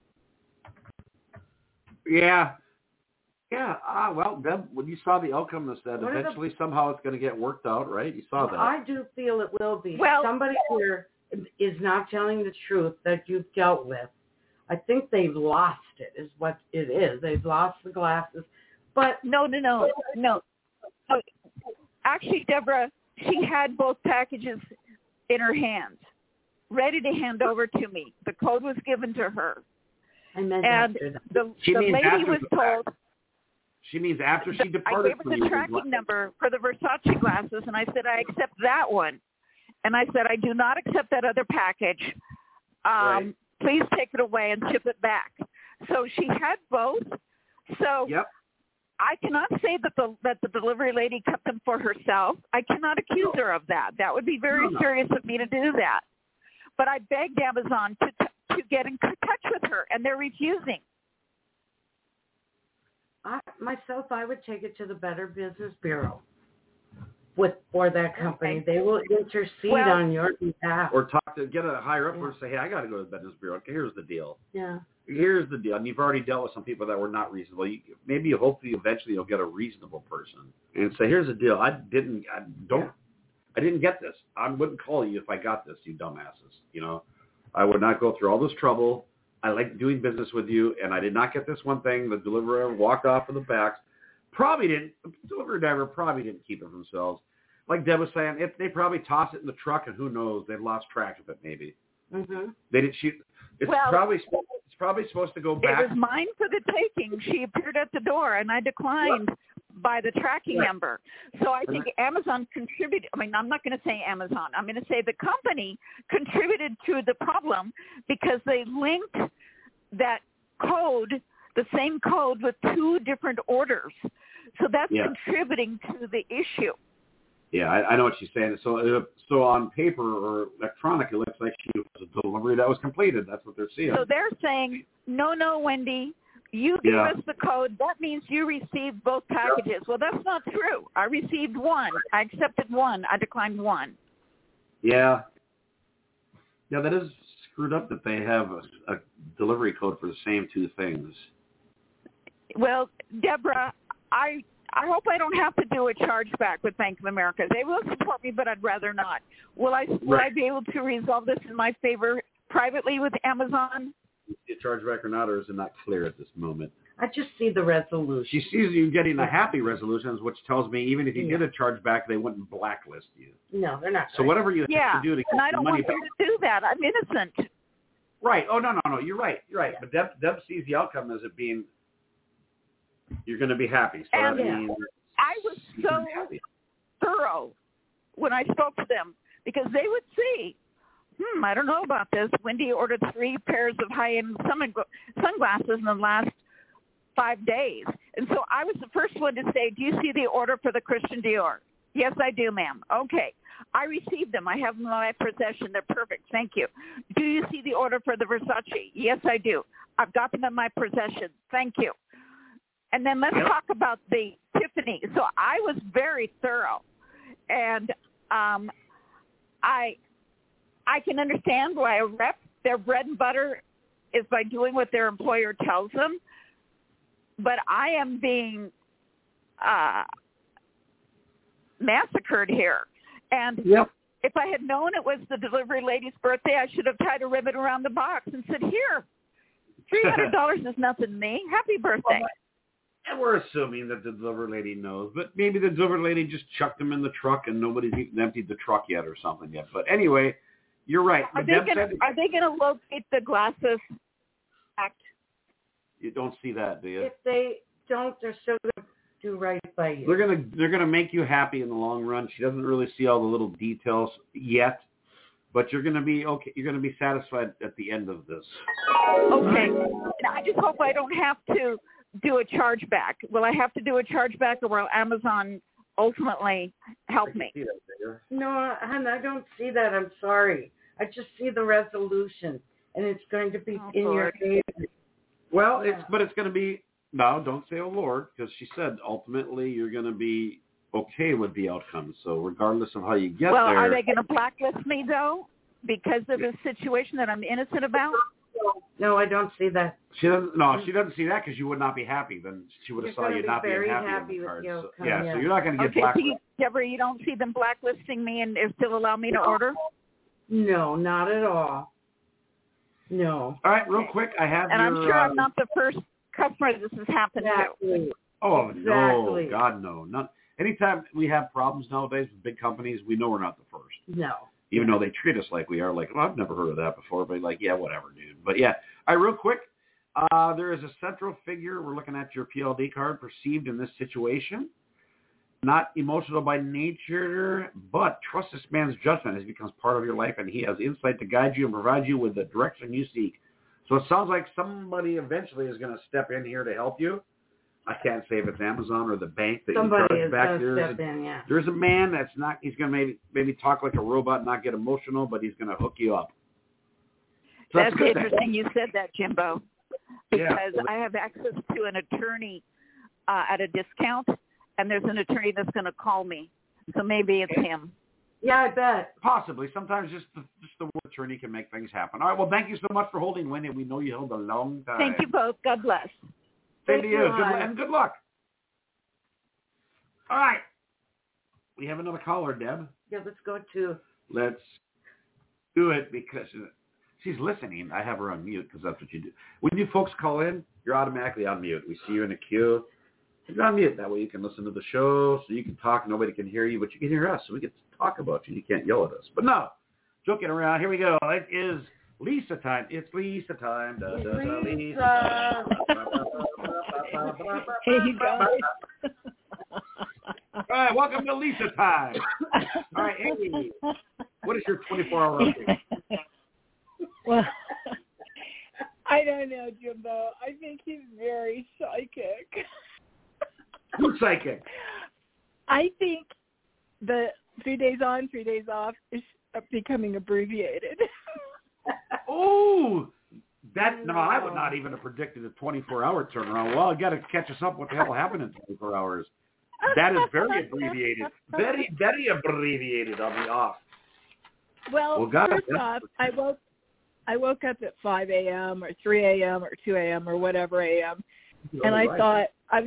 Yeah. Well, Deb, when you saw the outcome of that, eventually somehow it's going to get worked out, right? You saw that.
I do feel it will be.
Well,
somebody here is not telling the truth that you've dealt with. I think they've lost it, is what it is. They've lost the glasses. But
no. Actually, Deborah, she had both packages in her hands, ready to hand over to me. The code was given to her.
I meant
and the lady was told.
She means after she departed.
I gave her the tracking number for the Versace glasses, and I said, I accept that one. And I said, I do not accept that other package.
Right.
Please take it away and ship it back. So she had both. So I cannot say that the delivery lady kept them for herself. I cannot accuse her of that. That would be very serious of me to do that. But I begged Amazon to get in touch with her, and they're refusing.
I would take it to the Better Business Bureau for that company. Okay. They will intercede on your behalf.
Or get a higher up and say, hey, I got to go to the Business Bureau. Okay, here's the deal.
Yeah.
Here's the deal. And you've already dealt with some people that were not reasonable. Hopefully eventually you'll get a reasonable person and say, here's the deal. I didn't get this. I wouldn't call you if I got this, you dumbasses. You know, I would not go through all this trouble. I like doing business with you, and I did not get this one thing. The deliverer walked off in the back. The delivery driver probably didn't keep it for themselves. Like Deb was saying, if they probably tossed it in the truck, and who knows, they've lost track of it maybe.
Mm-hmm.
They didn't shoot. It's probably supposed to go back.
It was mine for the taking. She appeared at the door, and I declined by the tracking number. So I think Amazon contributed. I mean, I'm not going to say Amazon. I'm going to say the company contributed to the problem because they linked that code, the same code, with two different orders. So that's contributing to the issue.
Yeah, I know what she's saying. So on paper or electronic, it looks like she was a delivery that was completed. That's what they're seeing.
So they're saying, no, Wendy, you gave us the code. That means you received both packages. Well, that's not true. I received one. I accepted one. I declined one.
Yeah. Yeah, that is screwed up that they have a delivery code for the same two things.
Well, Deborah, I hope I don't have to do a chargeback with Bank of America. They will support me, but I'd rather not. Will I be able to resolve this in my favor privately with Amazon?
Is it chargeback or not, or is it not clear at this moment?
I just see the resolution.
She sees you getting a happy resolution, which tells me even if you did a chargeback, they wouldn't blacklist you.
No, they're not.
So whatever you have to do to get
and I
the
don't
money
want them to do that. I'm innocent.
Right. Oh, no. You're right. But Deb sees the outcome as it being you're going to be happy. So that means
I was so thorough when I spoke to them because they would see, I don't know about this. Wendy ordered 3 pairs of high-end sunglasses in the last 5 days. And so I was the first one to say, do you see the order for the Christian Dior? Yes, I do, ma'am. Okay. I received them. I have them in my possession. They're perfect. Thank you. Do you see the order for the Versace? Yes, I do. I've got them in my possession. Thank you. And then let's talk about the Tiffany. So I was very thorough. And I can understand why a rep, their bread and butter is by doing what their employer tells them. But I am being massacred here. And if I had known it was the delivery lady's birthday, I should have tied a ribbon around the box and said, here, $300 is nothing to me. Happy birthday.
And we're assuming that the delivery lady knows, but maybe the delivery lady just chucked them in the truck and nobody's even emptied the truck yet or something yet. But anyway, you're right.
Are they going to locate the glasses act?
You don't see that, do you?
If they don't, they're still going to do right by you.
They're gonna make you happy in the long run. She doesn't really see all the little details yet, but you're gonna be okay. You're gonna be satisfied at the end of this.
Okay. And I just hope I don't have to do a chargeback. Will I have to do a chargeback, or will Amazon ultimately help me?
No, hon, I don't see that. I'm sorry. I just see the resolution, and it's going to be in your favor.
Well, it's going to be. No, don't say, oh, Lord, because she said ultimately you're going to be okay with the outcome. So regardless of how you get there.
Well, are they going to blacklist me, though, because of the situation that I'm innocent about?
No, I don't see that.
She doesn't see that because you would not be happy. Then she would have saw you not being happy on the cards. So you're not going to get blacklisted.
Deborah, you don't see them blacklisting me and still allow me to order?
No, not at all. No.
All right, real quick, I have
I'm sure I'm not the first customer this has happened to.
Oh, exactly. No, God, no. Anytime we have problems nowadays with big companies, we know we're not the first.
No.
Even though they treat us like we are, like, well, I've never heard of that before, but like, yeah, whatever, dude. But yeah, all right, real quick, there is a central figure. We're looking at your PLD card perceived in this situation. Not emotional by nature, but trust this man's judgment as he becomes part of your life, and he has insight to guide you and provide you with the direction you seek. So it sounds like somebody eventually is going to step in here to help you. I can't say if it's Amazon or the bank that
somebody
you charge back.
There's
a man that's not. He's going to maybe talk like a robot, not get emotional, but he's going to hook you up. So
that's interesting. You said that, Jimbo, because I have access to an attorney at a discount, and there's an attorney that's going to call me. So maybe it's him.
Yeah, I bet.
Possibly. Sometimes just the word attorney can make things happen. All right. Well, thank you so much for holding, Wendy. We know you held a long time.
Thank you both. God bless.
Same to you. And good luck. All right. We have another caller, Deb.
Yeah, let's go to.
Let's do it because she's listening. I have her on mute because that's what you do. When you folks call in, you're automatically on mute. We see you in a queue. You're on mute. That way you can listen to the show, so you can talk. Nobody can hear you, but you can hear us, so we get to talk about you. You can't yell at us. But no, joking around. Here we go. It is Lisa time. It's Lisa time. Da, da, da, Lisa.
Hey, you guys.
All right, welcome to Lisa time. All right, Amy, what is your 24-hour update?
Well, I don't know, Jimbo. I think he's very psychic.
Who's psychic?
I think the days on, 3 days off is becoming abbreviated.
Oh, I would not even have predicted a 24-hour turnaround. Well, I got to catch us up. What the hell happened in 24 hours? That is very abbreviated. Very, very abbreviated. I'll be off.
Well, first off, I woke up at 5 a.m. or 3 a.m. or 2 a.m. or whatever a.m. And I thought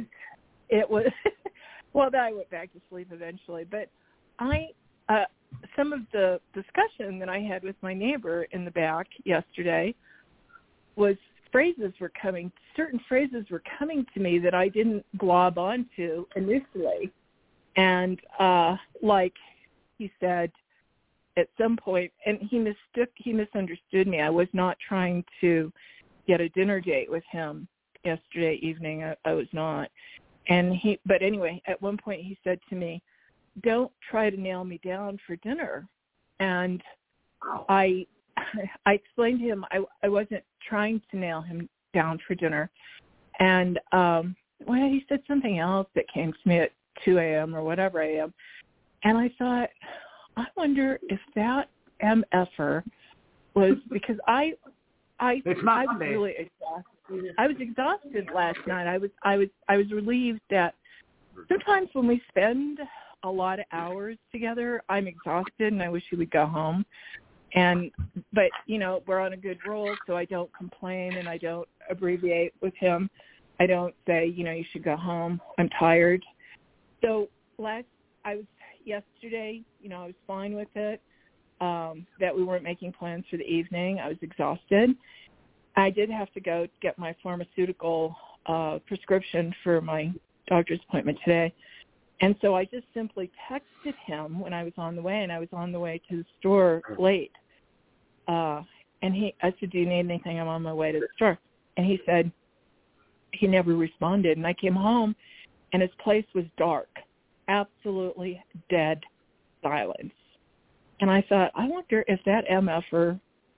well, then I went back to sleep eventually. But some of the discussion that I had with my neighbor in the back yesterday was certain phrases were coming to me that I didn't glob onto initially. And like he said at some point, and he misunderstood me. I was not trying to get a dinner date with him yesterday evening. I was not. But anyway, at one point he said to me, "Don't try to nail me down for dinner." And I explained to him I wasn't trying to nail him down for dinner. And he said something else that came to me at 2 a.m. or whatever a.m. And I thought, I wonder if that MFer was because I was really exhausted. I was exhausted last night. I was relieved that sometimes when we spend a lot of hours together, I'm exhausted and I wish he would go home. But we're on a good roll, so I don't complain and I don't abbreviate with him. I don't say, you should go home. I'm tired. So yesterday, I was fine with it, that we weren't making plans for the evening. I was exhausted. I did have to go get my pharmaceutical prescription for my doctor's appointment today. And so I just simply texted him when I was on the way, and I was on the way to the store late. And I said, "Do you need anything? I'm on my way to the store." And he said he never responded. And I came home, and his place was dark, absolutely dead silence. And I thought, I wonder if that MFer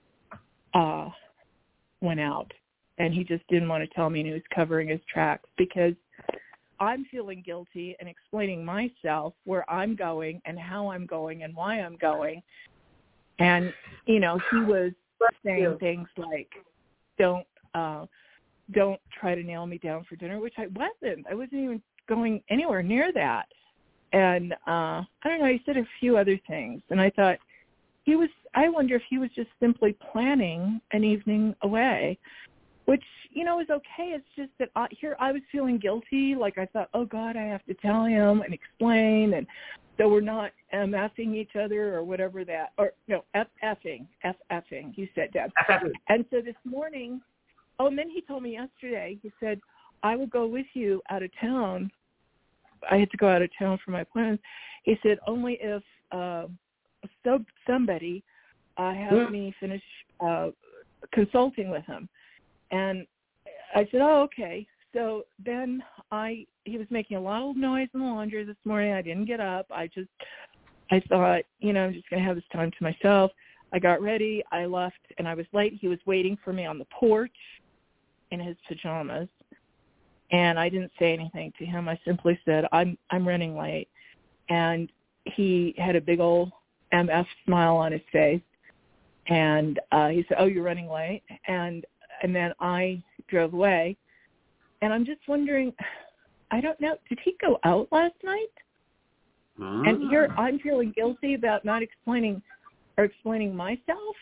went out, and he just didn't want to tell me, and he was covering his tracks, because I'm feeling guilty and explaining myself where I'm going and how I'm going and why I'm going. And, he was saying things like, don't try to nail me down for dinner, which I wasn't. I wasn't even going anywhere near that. And I don't know, he said a few other things. And I thought I wonder if he was just simply planning an evening away, which, is okay. It's just that I was feeling guilty. Like I thought, oh, God, I have to tell him and explain. And so we're not MFing each other or whatever that, or no, F-effing, he said, Deb. And so this morning, and then he told me yesterday, he said, I will go with you out of town. I had to go out of town for my plans. He said, only if somebody has me finish consulting with him. And I said, oh, okay. So then he was making a lot of noise in the laundry this morning. I didn't get up. I thought, I'm just going to have this time to myself. I got ready. I left, and I was late. He was waiting for me on the porch in his pajamas, and I didn't say anything to him. I simply said, I'm running late. And he had a big old MF smile on his face, and he said, oh, you're running late? And then I drove away. And I'm just wondering, I don't know, did he go out last night? And here I'm feeling guilty about not explaining myself.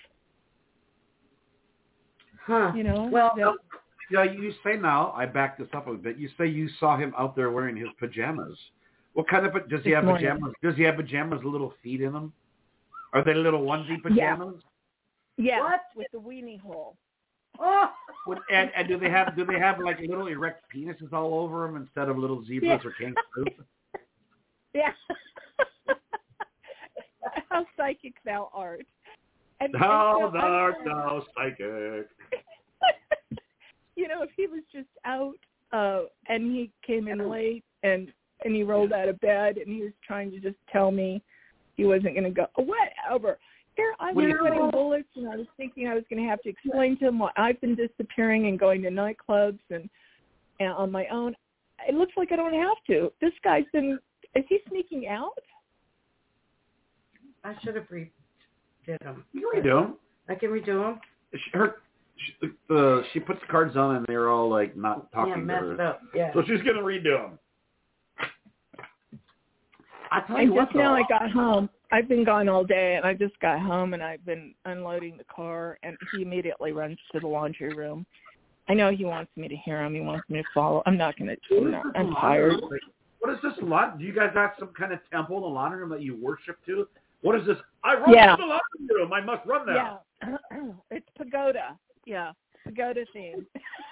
Huh.
Well, you say now, I back this up a bit. You say you saw him out there wearing his pajamas. What kind of does he have pajamas? Does he have pajamas with little feet in them? Are they little onesie pajamas?
Yeah. What? With the weenie hole.
Oh.
And do they have like little erect penises all over them instead of little zebras or kangaroos?
Yeah. How psychic thou art.
How art thou psychic.
If he was just out and he came in late and he rolled out of bed and he was trying to just tell me he wasn't going to go, whatever. Here I was sweating bullets, and I was thinking I was going to have to explain to him why I've been disappearing and going to nightclubs and on my own. It looks like I don't have to. This guy's is he sneaking out?
I should have redid them.
You can redo them.
I can redo them?
She puts the cards on and they're all like not talking to her.
Messed up. Yeah.
So she's going to redo them. I
got home. I've been gone all day, and I just got home, and I've been unloading the car, and he immediately runs to the laundry room. I know he wants me to hear him. He wants me to follow. I'm not going to. I'm tired.
What is this lot? Do you guys have some kind of temple in the laundry room that you worship to? What is this? I run to the laundry room. I must run there.
Yeah. It's pagoda. Yeah. Pagoda theme.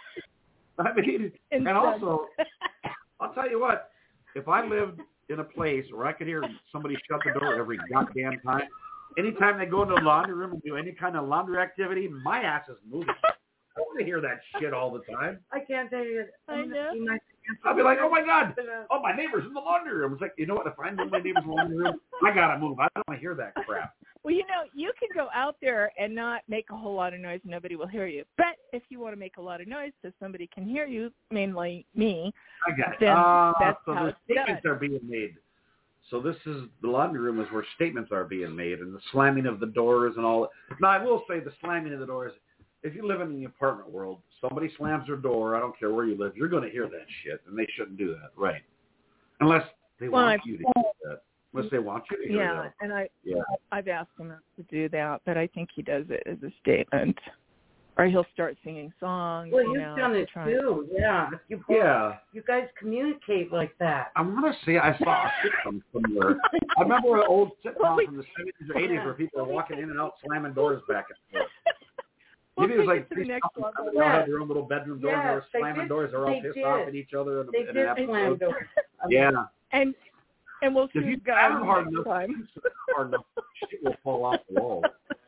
I mean, and also, I'll tell you what, if I lived in a place where I could hear somebody shut the door every goddamn time, anytime they go into the laundry room and do any kind of laundry activity, my ass is moving. I want to hear that shit all the time.
I can't tell you.
I know.
I'll be like, oh, my God. Oh, my neighbor's in the laundry room. It's like, you know what? If I know my neighbor's in the laundry room, I got to move. I don't want to hear that crap.
Well, you know, you can go out there and not make a whole lot of noise and nobody will hear you. But if you want to make a lot of noise so somebody can hear you, mainly me,
I got it.
then that's
so
how
the
it's
statements
done.
are being made. So this is, the laundry room is where statements are being made and the slamming of the doors and all. Now, I will say the slamming of the doors, if you live in the apartment world, somebody slams their door, I don't care where you live, you're going to hear that shit, and they shouldn't do that, right? Unless they want you to hear that. Unless they want you to hear that.
And I've asked him not to do that, but I think he does it as a statement. Or he'll start singing songs.
Well, you've done it too, yeah. You guys communicate like that.
I want to say I saw a sitcom somewhere. I remember an old sitcom from the 70s or 80s where people are walking in and out slamming doors back and forth. Maybe it was like three couples that all had their own little bedroom door and they were slamming doors. They're all pissed off at each other.
They did slam doors.
Yeah.
And we'll see
if you
guys
hard
next
enough,
time.
Shit will fall off the wall.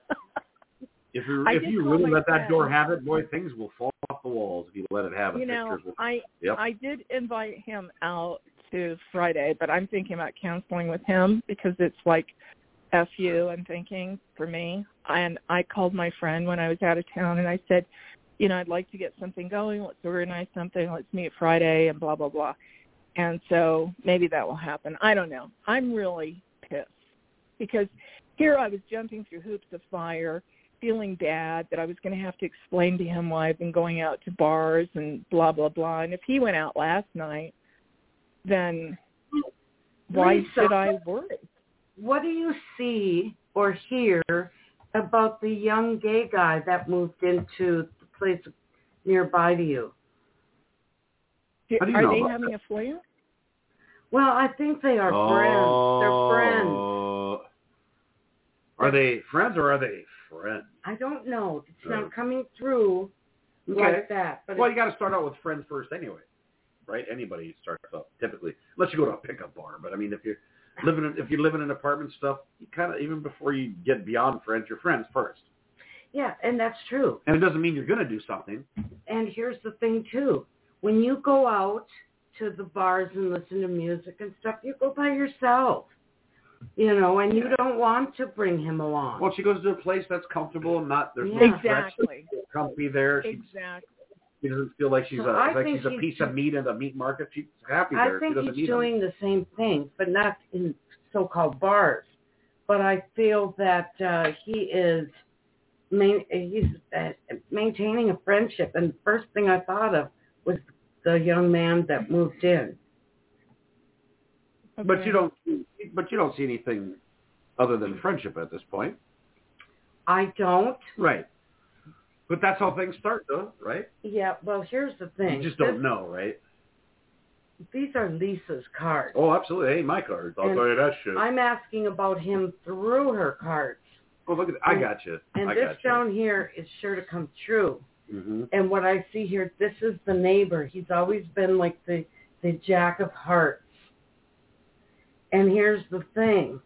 If you really let that door have it, boy, things will fall off the walls if you let it have it.
You know, I did invite him out to Friday, but I'm thinking about canceling with him because it's like FU, I'm thinking, for me. And I called my friend when I was out of town, and I said, you know, I'd like to get something going. Let's organize something. Let's meet Friday and blah, blah, blah. And so maybe that will happen. I don't know. I'm really pissed because here I was jumping through hoops of fire, feeling bad that I was going to have to explain to him why I've been going out to bars and blah, blah, blah. And if he went out last night, then why should I worry?
What do you see or hear about the young gay guy that moved into the place nearby to you?
Are they having a flare?
Well, I think they are friends. They're friends.
Are they friends or are they friends?
I don't know. It's not coming through like that. But
well, you got to start out with friends first anyway, right? Anybody starts out typically, unless you go to a pickup bar. But I mean, if you live in an apartment stuff, you kind of, even before you get beyond friends, you're friends first.
Yeah, and that's true.
And it doesn't mean you're going to do something.
And here's the thing too. When you go out to the bars and listen to music and stuff, you go by yourself, you know, and you don't want to bring him along.
Well, she goes to a place that's comfortable and there's no
exactly
comfy there.
Exactly.
She doesn't feel like she's she's a piece of meat in the meat market. She's happy there.
I think he's doing the same thing, but not in so-called bars. But I feel that he's maintaining a friendship. And the first thing I thought of was the young man that moved in.
Okay.
But you don't see anything other than friendship at this point.
I don't.
Right. But that's how things start, though, right?
Yeah, well, here's the thing.
You just don't know, right?
These are Lisa's cards.
Oh, absolutely. Hey, my cards. I'll tell you that shit.
I'm asking about him through her cards.
Oh, look at that. I got you.
And this down here is sure to come true.
Mm-hmm.
And what I see here, this is the neighbor. He's always been like the Jack of Hearts. And here's the thing.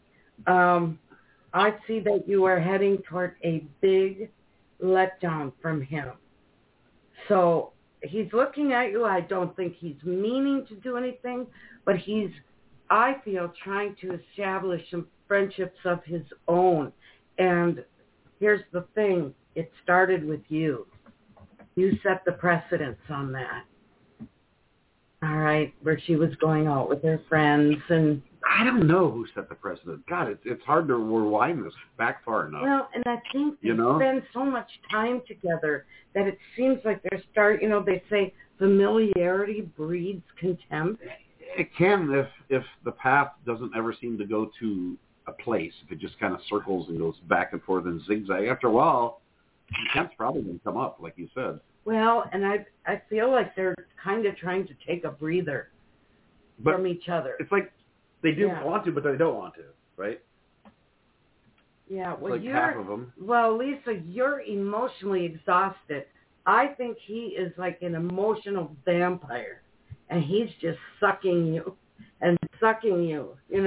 I see that you are heading toward a big letdown from him. So he's looking at you. I don't think he's meaning to do anything, but he's, I feel, trying to establish some friendships of his own. And here's the thing. It started with you. You set the precedence on that. All right, where she was going out with her friends and
I don't know who set the precedent. God, it's hard to rewind this back far enough.
Well, and I think they spend so much time together that it seems like they're they say familiarity breeds contempt.
It can if the path doesn't ever seem to go to a place. If it just kind of circles and goes back and forth and zigzag. After a while, contempt's probably going to come up, like you said.
Well, and I feel like they're kind of trying to take a breather from each other.
It's like they do want to, but they don't want to, right?
Yeah,
well, like half of them.
Well, Lisa, you're emotionally exhausted. I think he is like an emotional vampire, and he's just sucking you and sucking you,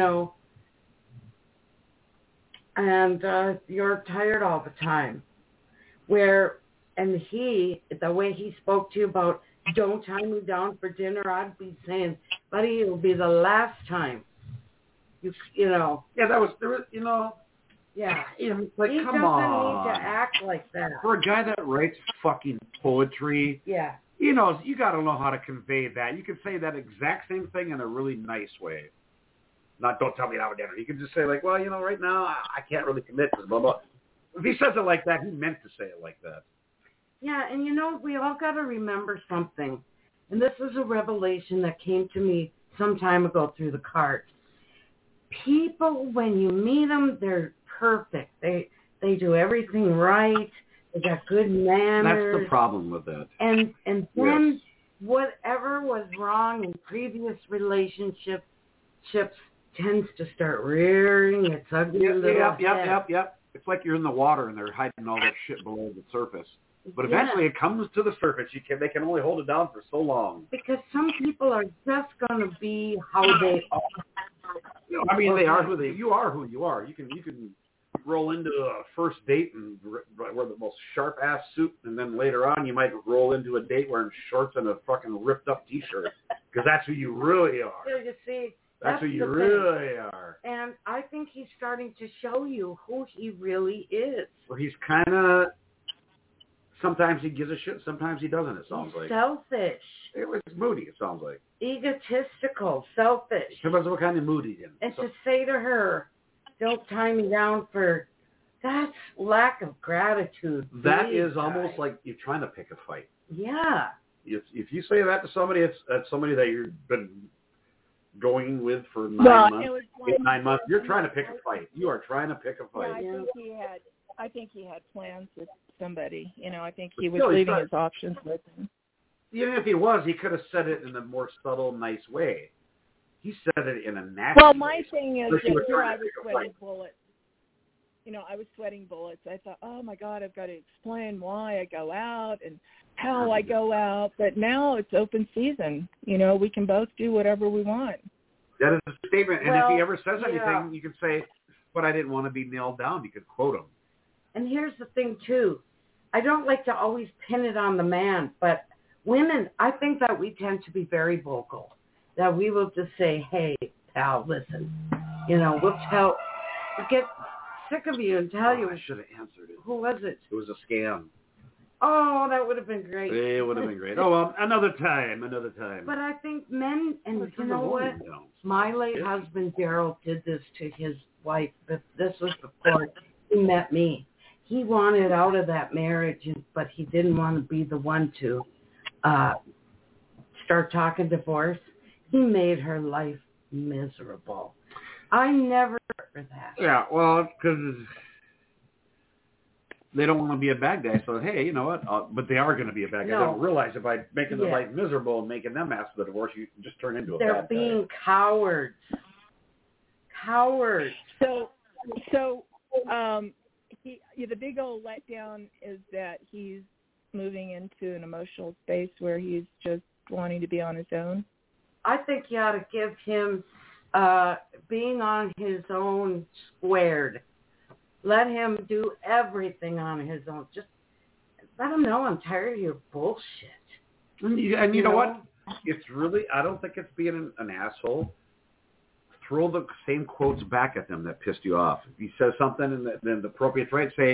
and you're tired all the time. And the way he spoke to you about don't tie me down for dinner, I'd be saying, buddy, it'll be the last time.
Yeah, that was,
Yeah.
Like,
he
come
doesn't
on.
need to act like that.
For a guy that writes fucking poetry, you got to know how to convey that. You can say that exact same thing in a really nice way. Not, don't tell me how to dinner. You can just say, like, well, right now I can't really commit to blah, blah. If he says it like that, he meant to say it like that.
Yeah, and we all got to remember something. And this is a revelation that came to me some time ago through the cards. People, when you meet them, they're perfect. They do everything right. They got good manners.
That's the problem with that.
And then whatever was wrong in previous relationships tends to start rearing its ugly little head.
Yep. It's like you're in the water and they're hiding all that shit below the surface. But eventually it comes to the surface. They can only hold it down for so long.
Because some people are just going to be how they are.
They are who you are who you are. You can roll into a first date and wear the most sharp ass suit, and then later on you might roll into a date wearing shorts and a fucking ripped up t-shirt because that's who you really are.
So you see,
that's who you really are.
And I think he's starting to show you who he really is.
Well, he's kind of. Sometimes he gives a shit. Sometimes he doesn't. It sounds like
selfish.
It was moody. It sounds like
egotistical, selfish.
Depends what kind of mood he's in.
And to say to her, "Don't tie me down for," that's lack of gratitude.
That is almost like you're trying to pick a fight.
Yeah.
If you say that to somebody, it's somebody that you've been going with for 9 months. You're trying to pick a fight. You are trying to pick a fight.
Yeah, I think he had plans with somebody. I think he was leaving his options with him.
Even if he was, he could have said it in a more subtle, nice way. He said it in a nasty
Well, my
way.
thing is that here I was sweating bullets. I was sweating bullets. I thought, oh, my God, I've got to explain why I go out and how I go out. But now it's open season. We can both do whatever we want.
That is a statement. And if he ever says anything, you can say, but I didn't want to be nailed down. You could quote him.
And here's the thing, too. I don't like to always pin it on the man, but women, I think that we tend to be very vocal. That we will just say, hey, pal, listen. We'll get sick of you and tell you.
I should have answered it.
Who was it?
It was a scam.
Oh, that would have been great.
It would have been great. Oh, well, another time.
But I think men, and you know what? My late husband, Daryl, did this to his wife. But this was before he met me. He wanted out of that marriage, but he didn't want to be the one to start talking divorce. He made her life miserable. I never heard that.
Yeah, well, because they don't want to be a bad guy. So, hey, you know what? But they are going to be a bad guy. They don't realize that by making their life miserable and making them ask for the divorce, you just turn into a bad guy.
They're being cowards. Cowards.
So the big old letdown is that he's moving into an emotional space where he's just wanting to be on his own.
I think you ought to give him being on his own squared. Let him do everything on his own. Just let him know I'm tired of your bullshit.
And you know what? It's really, I don't think it's being an asshole. Throw the same quotes back at them that pissed you off. If he says something and then the appropriate right, say,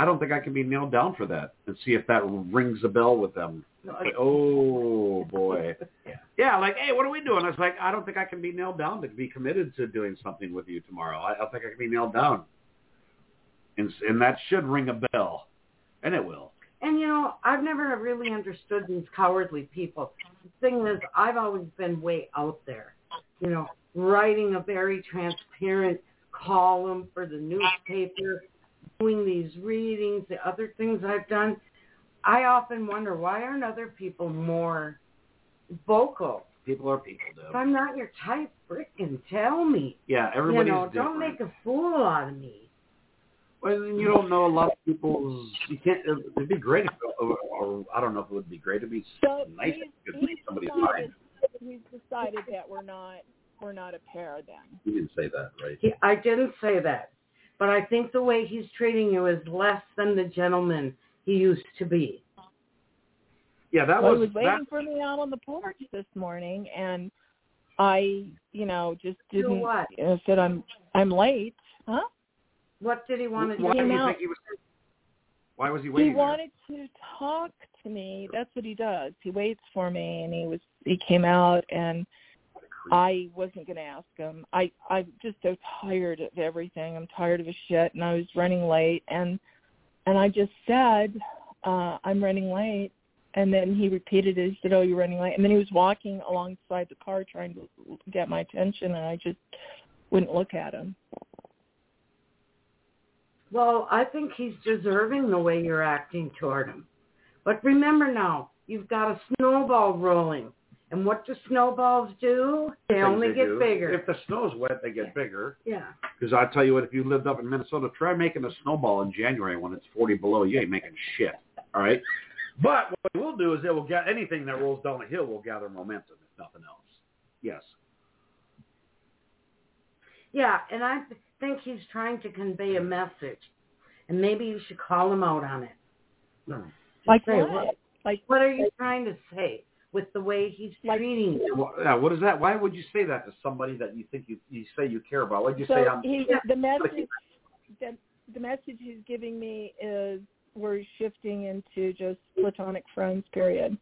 I don't think I can be nailed down for that, and see if that rings a bell with them. Like, oh boy. Yeah, like, hey, what are we doing? I was like, I don't think I can be nailed down to be committed to doing something with you tomorrow. I don't think I can be nailed down. And that should ring a bell. And it will.
And, you know, I've never really understood these cowardly people. The thing is, I've always been way out there, you know, writing a very transparent column for the newspaper, doing these readings, the other things I've done. I often wonder, why aren't other people more vocal?
People are people, though.
If I'm not your type, frickin' tell me.
Yeah, everybody's different.
Don't make a fool out of me.
Well, you don't know a lot of people's. You can't. It'd be great, or I don't know if it would be great. It'd be nice if you could read somebody's mind.
He's decided that we're not a pair then.
You didn't say that, right?
I didn't say that, but I think the way he's treating you is less than the gentleman he used to be.
Yeah,
he was waiting for me out on the porch this morning, and I, just didn't.
What?
Said I'm late, huh?
What did he want to do?
Why do you think he was? Why was he waiting?
He wanted to talk to me. That's what he does. He waits for me, and he came out, and I wasn't going to ask him. I'm just so tired of everything. I'm tired of his shit, and I was running late, and I just said, I'm running late. And then he repeated it. He said, oh, you're running late. And then he was walking alongside the car trying to get my attention, and I just wouldn't look at him.
Well, I think he's deserving the way you're acting toward him. But remember now, you've got a snowball rolling. And what do snowballs do? They only get bigger.
If the snow's wet, they get bigger.
Yeah.
Because I tell you what, if you lived up in Minnesota, try making a snowball in January when it's 40 below. You ain't making shit. All right? But what we'll do is anything that rolls down a hill will gather momentum, if nothing else. Yes.
Yeah, and I think he's trying to convey a message. And maybe you should call him out on it.
No.
Like what?
What are you trying to say with the way he's treating you?
Yeah, what is that? Why would you say that to somebody that you think you say you care about? What did you say?
The message he's giving me is we're shifting into just platonic friends, period.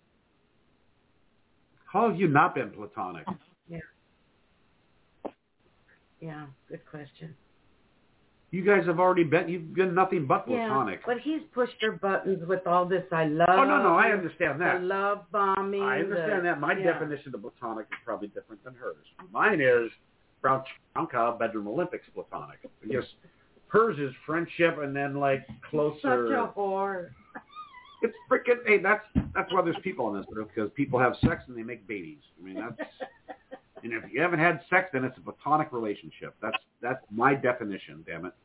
How have you not been platonic?
Yeah, good question.
You guys have already you've been nothing but platonic.
Yeah, but he's pushed her buttons with all this I love.
Oh, no, I understand that.
The love bombing.
I understand that. My definition of platonic is probably different than hers. Mine is Brown cow bedroom Olympics platonic. Yes, hers is friendship and then closer.
Such a whore.
It's freaking. Hey, that's why there's people on this earth, because people have sex and they make babies. I mean, that's. And if you haven't had sex, then it's a platonic relationship. That's my definition, damn it.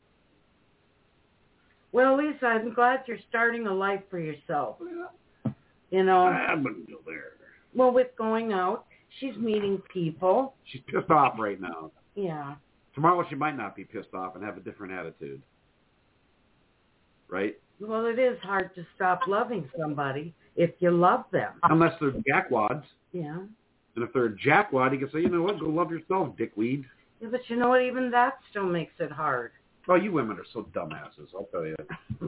Well, Lisa, I'm glad you're starting a life for yourself.
I wouldn't go there.
Well, with going out, she's meeting people.
She's pissed off right now.
Yeah.
Tomorrow she might not be pissed off and have a different attitude. Right?
Well, it is hard to stop loving somebody if you love them.
Unless they're jackwads.
Yeah.
And if they're a jackwad, you can say, you know what, go love yourself, dickweed.
Yeah, but you know what? Even that still makes it hard.
Oh, you women are so dumbasses, I'll tell you.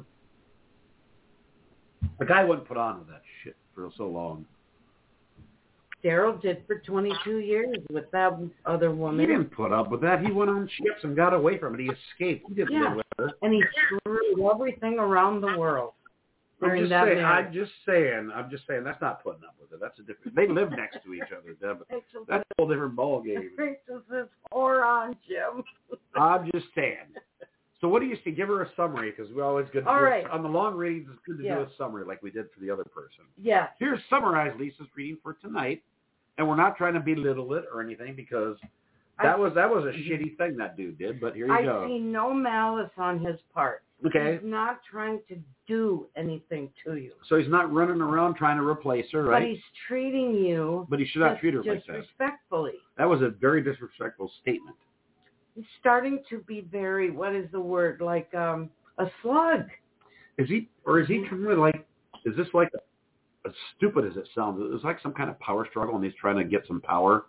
The guy wouldn't put on with that shit for so long.
Daryl did for 22 years with that other woman.
He didn't put up with that. He went on ships and got away from it. He escaped. He didn't live with her.
And he screwed everything around the world.
I'm just saying, that's not putting up with it. That's a different. They live next to each other, Deb. That's a whole different ball game.
Rachel says, "Or on Jim."
I'm just saying. So what do you see? Give her a summary, because we're always good.
All right.
On the long readings, it's good to do a summary like we did for the other person.
Yeah.
Here's summarize Lisa's reading for tonight, and we're not trying to belittle it or anything, because that was a shitty thing that dude did. But here you go.
I see no malice on his part.
Okay.
He's not trying to do anything to you.
So he's not running around trying to replace her, right?
But he's treating you.
But he should not treat her like that.
Disrespectfully.
That was a very disrespectful statement.
He's starting to be very, what is the word, like a slug.
Is he truly is this as stupid as it sounds? It's like some kind of power struggle and he's trying to get some power.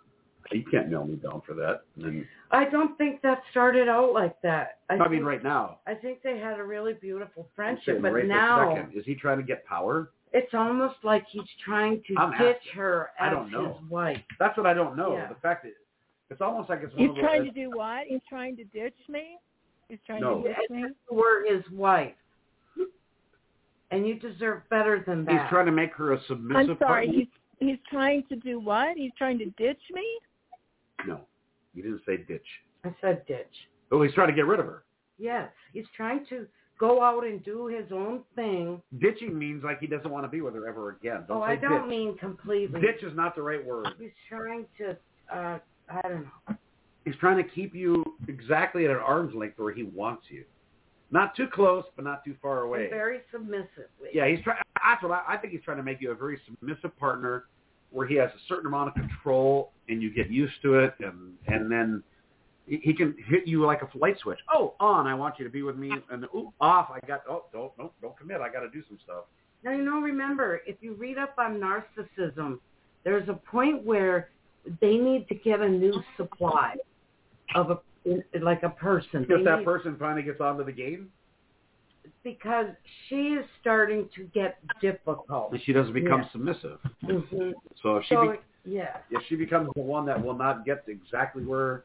You can't nail me down for that. And then,
I don't think that started out like that.
I mean, right now.
I think they had a really beautiful
I'm
friendship,
saying
but
right
now
this second, is he trying to get power?
it's almost like he's trying to
I'm
ditch
asking.
her
I
as
don't know.
his wife.
That's what I don't know.
Yeah.
The fact that it's almost like it's one
He's
of those.
trying to do what? He's trying to ditch me? He's trying
No.
to ditch me?
We're his wife. And you deserve better than that.
He's trying to make her a submissive
I'm sorry.
partner.
He's trying to do what? He's trying to ditch me?
No, you didn't say ditch.
I said ditch.
Oh, he's trying to get rid of her.
Yes, he's trying to go out and do his own thing.
Ditching means like he doesn't want to be with her ever again. Don't say
I don't
ditch.
mean completely.
Ditch is not the right word.
He's trying to, I don't know.
He's trying to keep you exactly at an arm's length where he wants you. Not too close, but not too far away.
And very submissively.
Yeah, he's trying. That's what I think. He's trying to make you a very submissive partner, where he has a certain amount of control, and you get used to it, and then he can hit you like a light switch. Oh, on! I want you to be with me, and ooh, off! Don't commit. I got to do some stuff.
Now remember, if you read up on narcissism, there's a point where they need to get a new supply of a person.
If that person finally gets onto the game,
because she is starting to get difficult.
and she doesn't become submissive.
Mm-hmm.
So if she becomes the one that will not get exactly where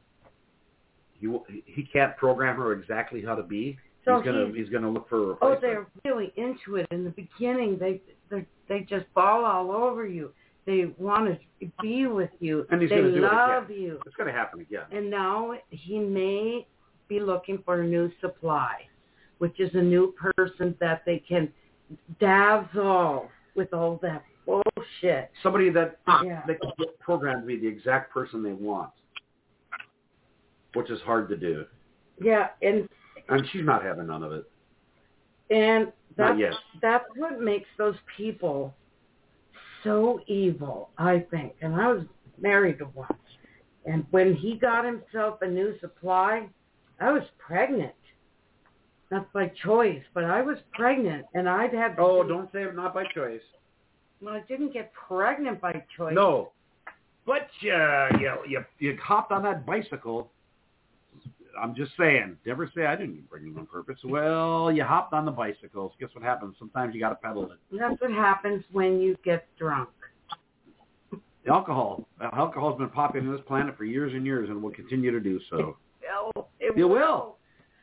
he can't program her exactly how to be,
so
he's gonna look for a replacement.
Oh, they're really into it. In the beginning, they just fall all over you. They want to be with you.
And he's
they
going to do
love
it again.
you.
It's going to happen again.
And now he may be looking for a new supply, which is a new person that they can dazzle with all that bullshit.
Somebody that they can get programmed to be the exact person they want, which is hard to do.
Yeah, and
she's not having none of it.
And
not yet.
That's what makes those people so evil, I think. And I was married to one. And when he got himself a new supply, I was pregnant. Not by choice, but I was pregnant, and I'd have...
Oh, don't say it not by choice.
Well, I didn't get pregnant by choice.
No. But you hopped on that bicycle. I'm just saying. Never say I didn't bring you on purpose. Well, you hopped on the bicycles. Guess what happens? Sometimes you got to pedal it.
That's what happens when you get drunk.
Alcohol's been popping on this planet for years and years, and will continue to do so.
It
will.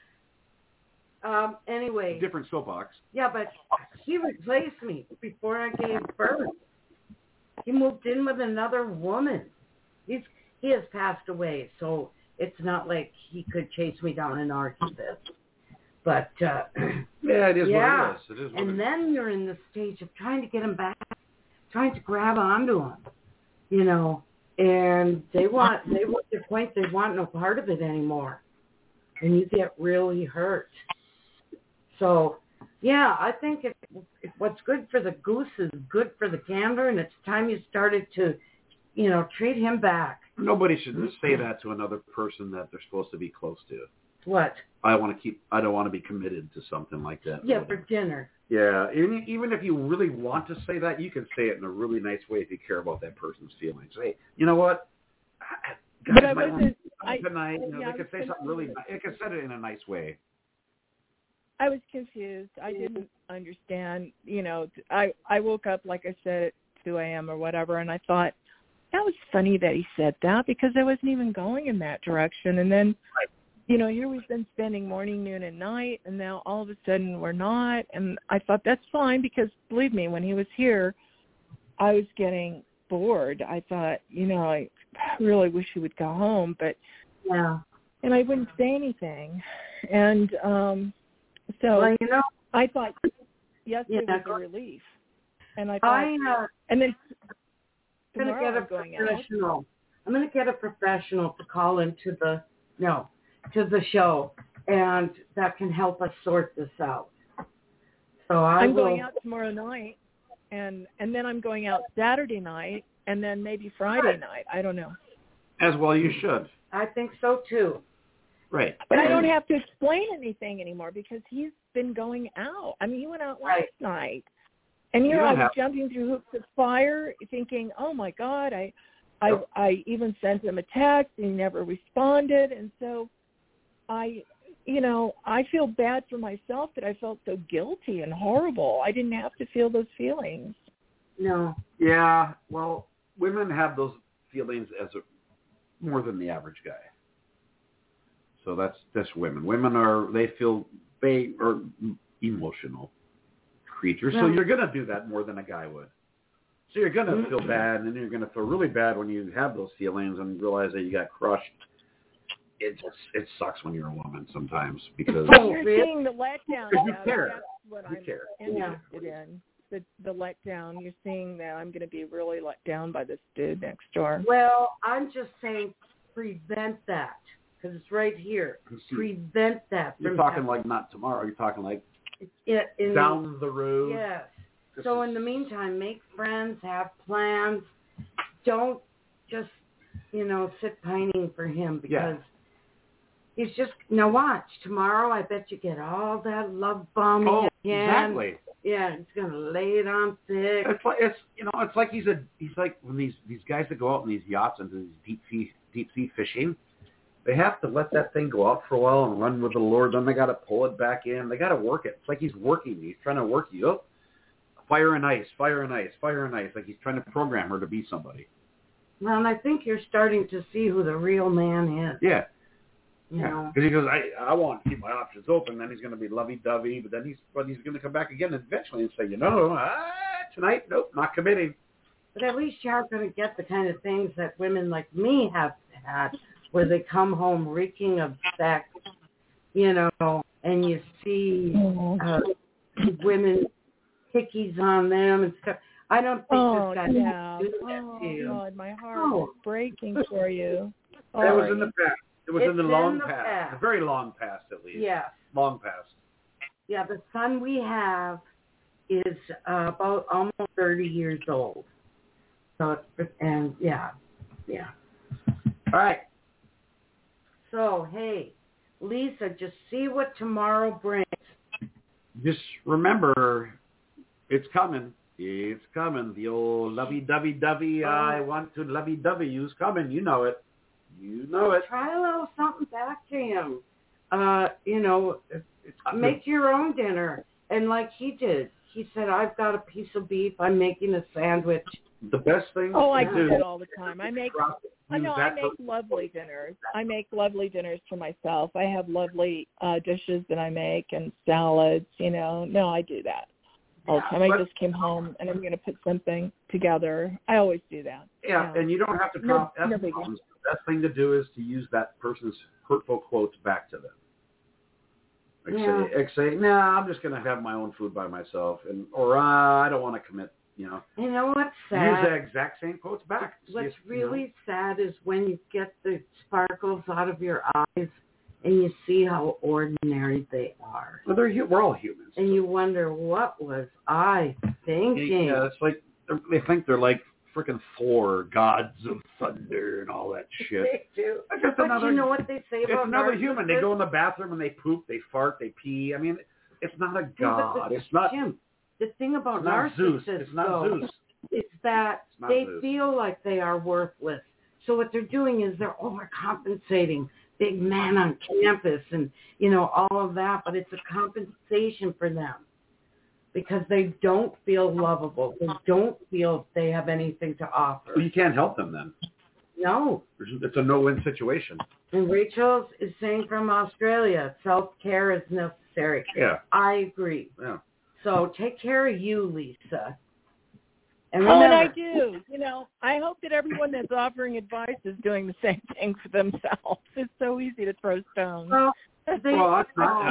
Anyway.
Different soapbox.
Yeah, but he replaced me before I gave birth. He moved in with another woman. He has passed away, so it's not like he could chase me down and argue this. But
yeah, it is what it is. It is what
and then you're in the stage of trying to get him back, trying to grab onto him, and they want to the point they want no part of it anymore, and you get really hurt. So, yeah, I think what's good for the goose is good for the gander, and it's time you started to, treat him back.
Nobody should say that to another person that they're supposed to be close to.
What?
I don't want to be committed to something like that.
Yeah, for dinner.
Yeah, even if you really want to say that, you can say it in a really nice way if you care about that person's feelings. Say, you know what?
But I wasn't.
Tonight, they could say something really nice. They could say it in a nice way.
I was confused. I didn't understand. I woke up, like I said, at 2 a.m. or whatever, and I thought, that was funny that he said that because I wasn't even going in that direction. And then, here we've been spending morning, noon, and night, and now all of a sudden we're not. And I thought that's fine because, believe me, when he was here, I was getting bored. I thought, I really wish he would go home, but and I wouldn't say anything. And so I thought yesterday was a relief. And I thought, and then tomorrow I'm going out.
I'm going to get a professional to call into the show, and that can help us sort this out. So I'm
going out tomorrow night, and then I'm going out Saturday night, and then maybe Friday night. I don't know.
As well you should.
I think so, too.
Right.
But I don't have to explain anything anymore because he's been going out. I mean, he went out last night. And I was jumping through hoops of fire thinking, oh, my God, I I even sent him a text and he never responded. And so I feel bad for myself that I felt so guilty and horrible. I didn't have to feel those feelings.
No.
Yeah, well, women have those feelings more than the average guy. So that's women. Women are emotional creatures. So you're going to do that more than a guy would. So you're going to feel bad, and then you're going to feel really bad when you have those feelings and realize that you got crushed. It sucks when you're a woman sometimes because
you're seeing the letdown.
You care.
That's what I'm
care.
interested in. The letdown. You're seeing that I'm going to be really let down by this dude next door.
Well, I'm just saying prevent that because it's right here. Prevent that.
You're talking like not tomorrow. You're talking like down the road.
Yes. So in the meantime, make friends, have plans. Don't just, sit pining for him because he's just, now watch, tomorrow I bet you get all that love bombing again.
Exactly.
Yeah, he's going to lay it on thick.
It's like he's like when these guys that go out on these yachts and do these deep sea fishing, they have to let that thing go out for a while and run with the Lord. Then they got to pull it back in. They got to work it. It's like he's working. He's trying to work you up. Fire and ice, fire and ice, fire and ice. Like he's trying to program her to be somebody.
Well, and I think you're starting to see who the real man is.
Yeah.
Because
he goes, I want to keep my options open. Then he's going to be lovey-dovey, but then he's going to come back again eventually and say, tonight, nope, not committing.
But at least you aren't going to get the kind of things that women like me have had, where they come home reeking of sex, and you see women hickeys on them and stuff. I don't think this guy can do that to you.
God, my heart is breaking for you.
That was in the past. It was in the long past. The very long past, at least.
Yeah.
Long past.
Yeah, the son we have is about almost 30 years old. So yeah.
All right.
So, hey, Lisa, just see what tomorrow brings.
Just remember, it's coming. It's coming. The old lovey-dovey-dovey, I want to lovey-dovey you's coming. You know it. You know it.
Try a little something back to him. Make your own dinner. And like he did, he said, I've got a piece of beef. I'm making a sandwich.
The best thing
I do that all the time. I make lovely dinners. I make lovely dinners for myself. I have lovely dishes that I make and salads, No, I do that all the time. I just came home and I'm going to put something together. I always do that.
Yeah, and you don't have to prompt F-bombs. The best thing to do is to use that person's hurtful quotes back to them. Say, I'm just going to have my own food by myself, or I don't want to commit. You
know what's sad?
Use the exact same quotes back.
What's really sad is when you get the sparkles out of your eyes and you see how ordinary they are.
Well, we're all humans.
And you wonder, what was I thinking?
Yeah, it's like they think they're like freaking Thor, gods of thunder and all that shit.
They do. But you know what they say about
another human. They go in the bathroom and they poop, they fart, they pee. I mean, it's not a god. It's not
Jim. The thing about
Zeus.
narcissists,
It's not Zeus.
is that they
Zeus.
feel like they are worthless. So what they're doing is they're overcompensating. Big man on campus and, all of that. But it's a compensation for them because they don't feel lovable. They don't feel they have anything to offer.
Well, you can't help them then.
No.
It's a no-win situation.
And Rachel is saying from Australia, self-care is necessary.
Yeah.
I agree.
Yeah.
So take care of you, Lisa. And
and I do. I hope that everyone that's offering advice is doing the same thing for themselves. It's so easy to throw stones.
Well,
it's not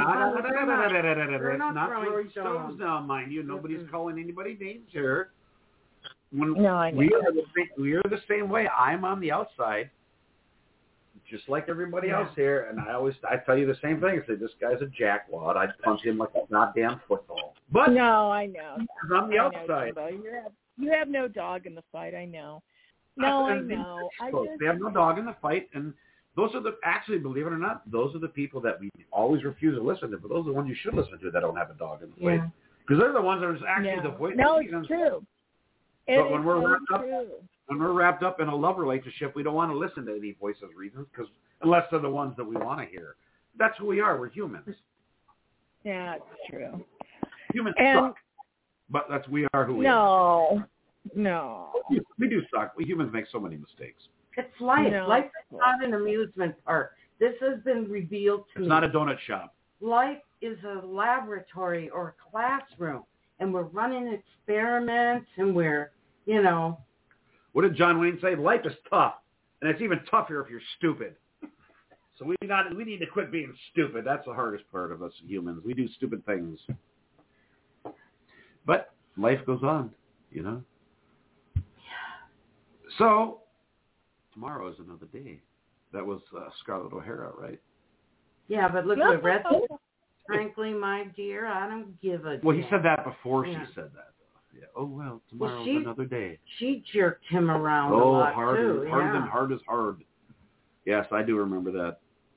throwing
stones down, mind you. Nobody's calling anybody names here.
No, I know.
We are the same way. I'm on the outside, just like everybody else here, and I tell you the same thing. I say, this guy's a jackwad. I'd punch him like a goddamn football. But
no, I know.
I'm the outside.
You have no dog in the fight. I know. No, I know.
They have no dog in the fight, and those are actually, believe it or not, those are the people that we always refuse to listen to, but those are the ones you should listen to that don't have a dog in the fight. Because they're the ones that are actually the voice.
No, it's true.
But when we're wrapped up, when we're wrapped up in a love relationship, we don't want to listen to any voices reasons unless they're the ones that we want to hear. That's who we are. We're humans.
Yeah, it's true.
Humans suck, but we are who we
are. No.
We do suck. We humans make so many mistakes.
It's life. No. Life is not an amusement park. This has been revealed to me.
It's not a donut shop.
Life is a laboratory or a classroom, and we're running experiments, and we're,
What did John Wayne say? Life is tough, and it's even tougher if you're stupid. So we need to quit being stupid. That's the hardest part of us humans. We do stupid things. But life goes on, Yeah. So tomorrow is another day. That was Scarlett O'Hara, right?
Yeah, but look at the rest of it. Frankly, my dear, I don't give a
Well, he said that before she said that. Yeah. Oh, well, tomorrow's another day.
She jerked him around a lot, too.
Hard is hard. Yes, I do remember that.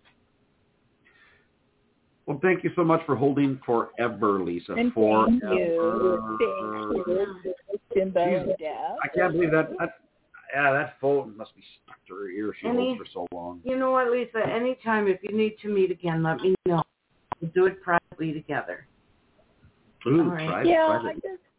Well, thank you so much for holding forever, Lisa.
And
forever.
Thank you.
I can't believe that. That phone must be stuck to her ear. She holds for so long.
You know what, Lisa? Anytime, if you need to meet again, let me know. We'll do it privately together.
Ooh,
right.
Private.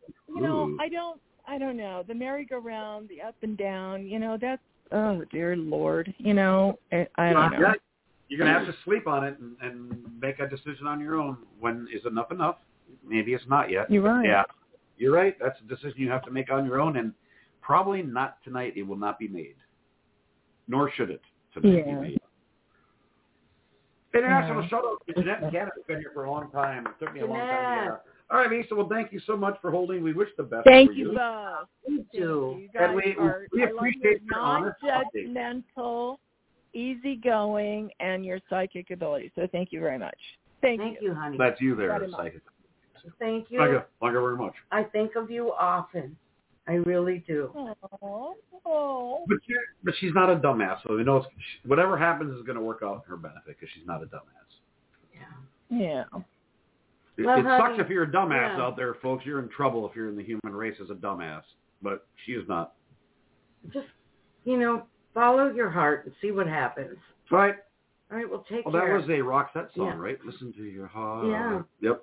I don't know. The merry-go-round, the up and down, that's, oh, dear Lord, I don't know.
You're going to have to sleep on it and make a decision on your own. When is enough? Maybe it's not yet.
You're right.
Yeah, you're right. That's a decision you have to make on your own, and probably not tonight. It will not be made, nor should it tonight be made. International shout-out to Jeanette in Canada. It's been here for a long time. It took me a long time to get her. All right, Lisa. Well, thank you so much for holding. We wish the best for you.
Thank you both.
You too.
You guys
we appreciate your honest
non-judgmental, easygoing, and your psychic ability. So thank you very much. Thank you,
honey.
That's you there, psychic.
Thank you.
Thank you very much.
I think of you often. I really do.
Oh.
But she's not a dumbass, so whatever happens is going to work out in her benefit because she's not a dumbass.
Yeah.
It sucks if you're a dumbass out there, folks. You're in trouble if you're in the human race as a dumbass, but she is not.
Just, follow your heart and see what happens.
Right.
All right, well, take care.
Well, that was a Roxette song, right? Listen to your heart.
Yeah.
Yep.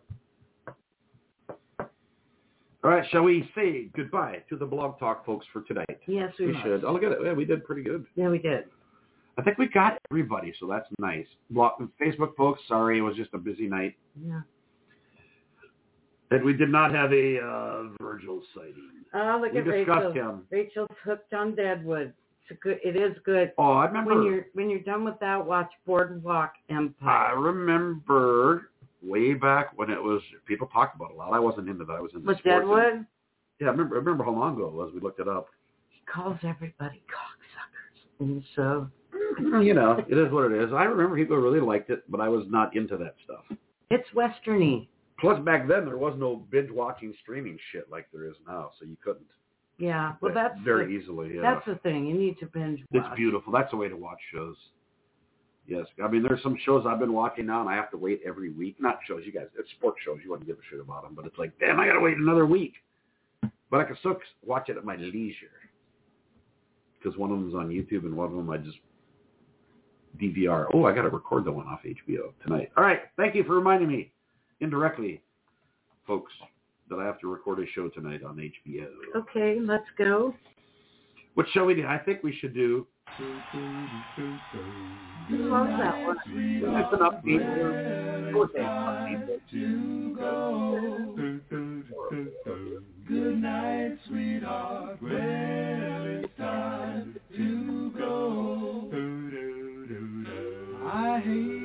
All right, shall we say goodbye to the Blog Talk folks for tonight?
Yes, we
should. Oh, look at it. Yeah, we did pretty good.
Yeah, we did.
I think we got everybody, so that's nice. Facebook folks, sorry, it was just a busy night.
Yeah.
And we did not have a Virgil sighting.
Oh, look at Rachel.
We discussed him.
Rachel's hooked on Deadwood. It is good.
Oh, I remember.
When you're done with that, watch Boardwalk Empire.
I remember way back when people talked about it a lot. I wasn't into that. I was into sports.
Deadwood?
Yeah, I remember how long ago it was. We looked it up.
He calls everybody cocksuckers. And so...
it is what it is. I remember people really liked it, but I was not into that stuff.
It's westerny.
Plus, back then, there was no binge-watching streaming shit like there is now, so you couldn't.
Yeah, well, that's...
Very easily, yeah.
That's the thing. You need to binge watch.
It's beautiful. That's the way to watch shows. Yes. I mean, there's some shows I've been watching now, and I have to wait every week. Not shows, you guys. It's sports shows. You wouldn't give a shit about them, but it's like, damn, I got to wait another week. But I can still watch it at my leisure. Because one of them's on YouTube, and one of them I just DVR. Oh, I got to record the one off HBO tonight. All right. Thank you for reminding me, indirectly, folks, that I have to record a show tonight on HBO.
Okay, let's go.
What shall we do? I think we should do...
I love that one.
It's an upbeat.
Good night, sweetheart. Well, it's time to go. I hate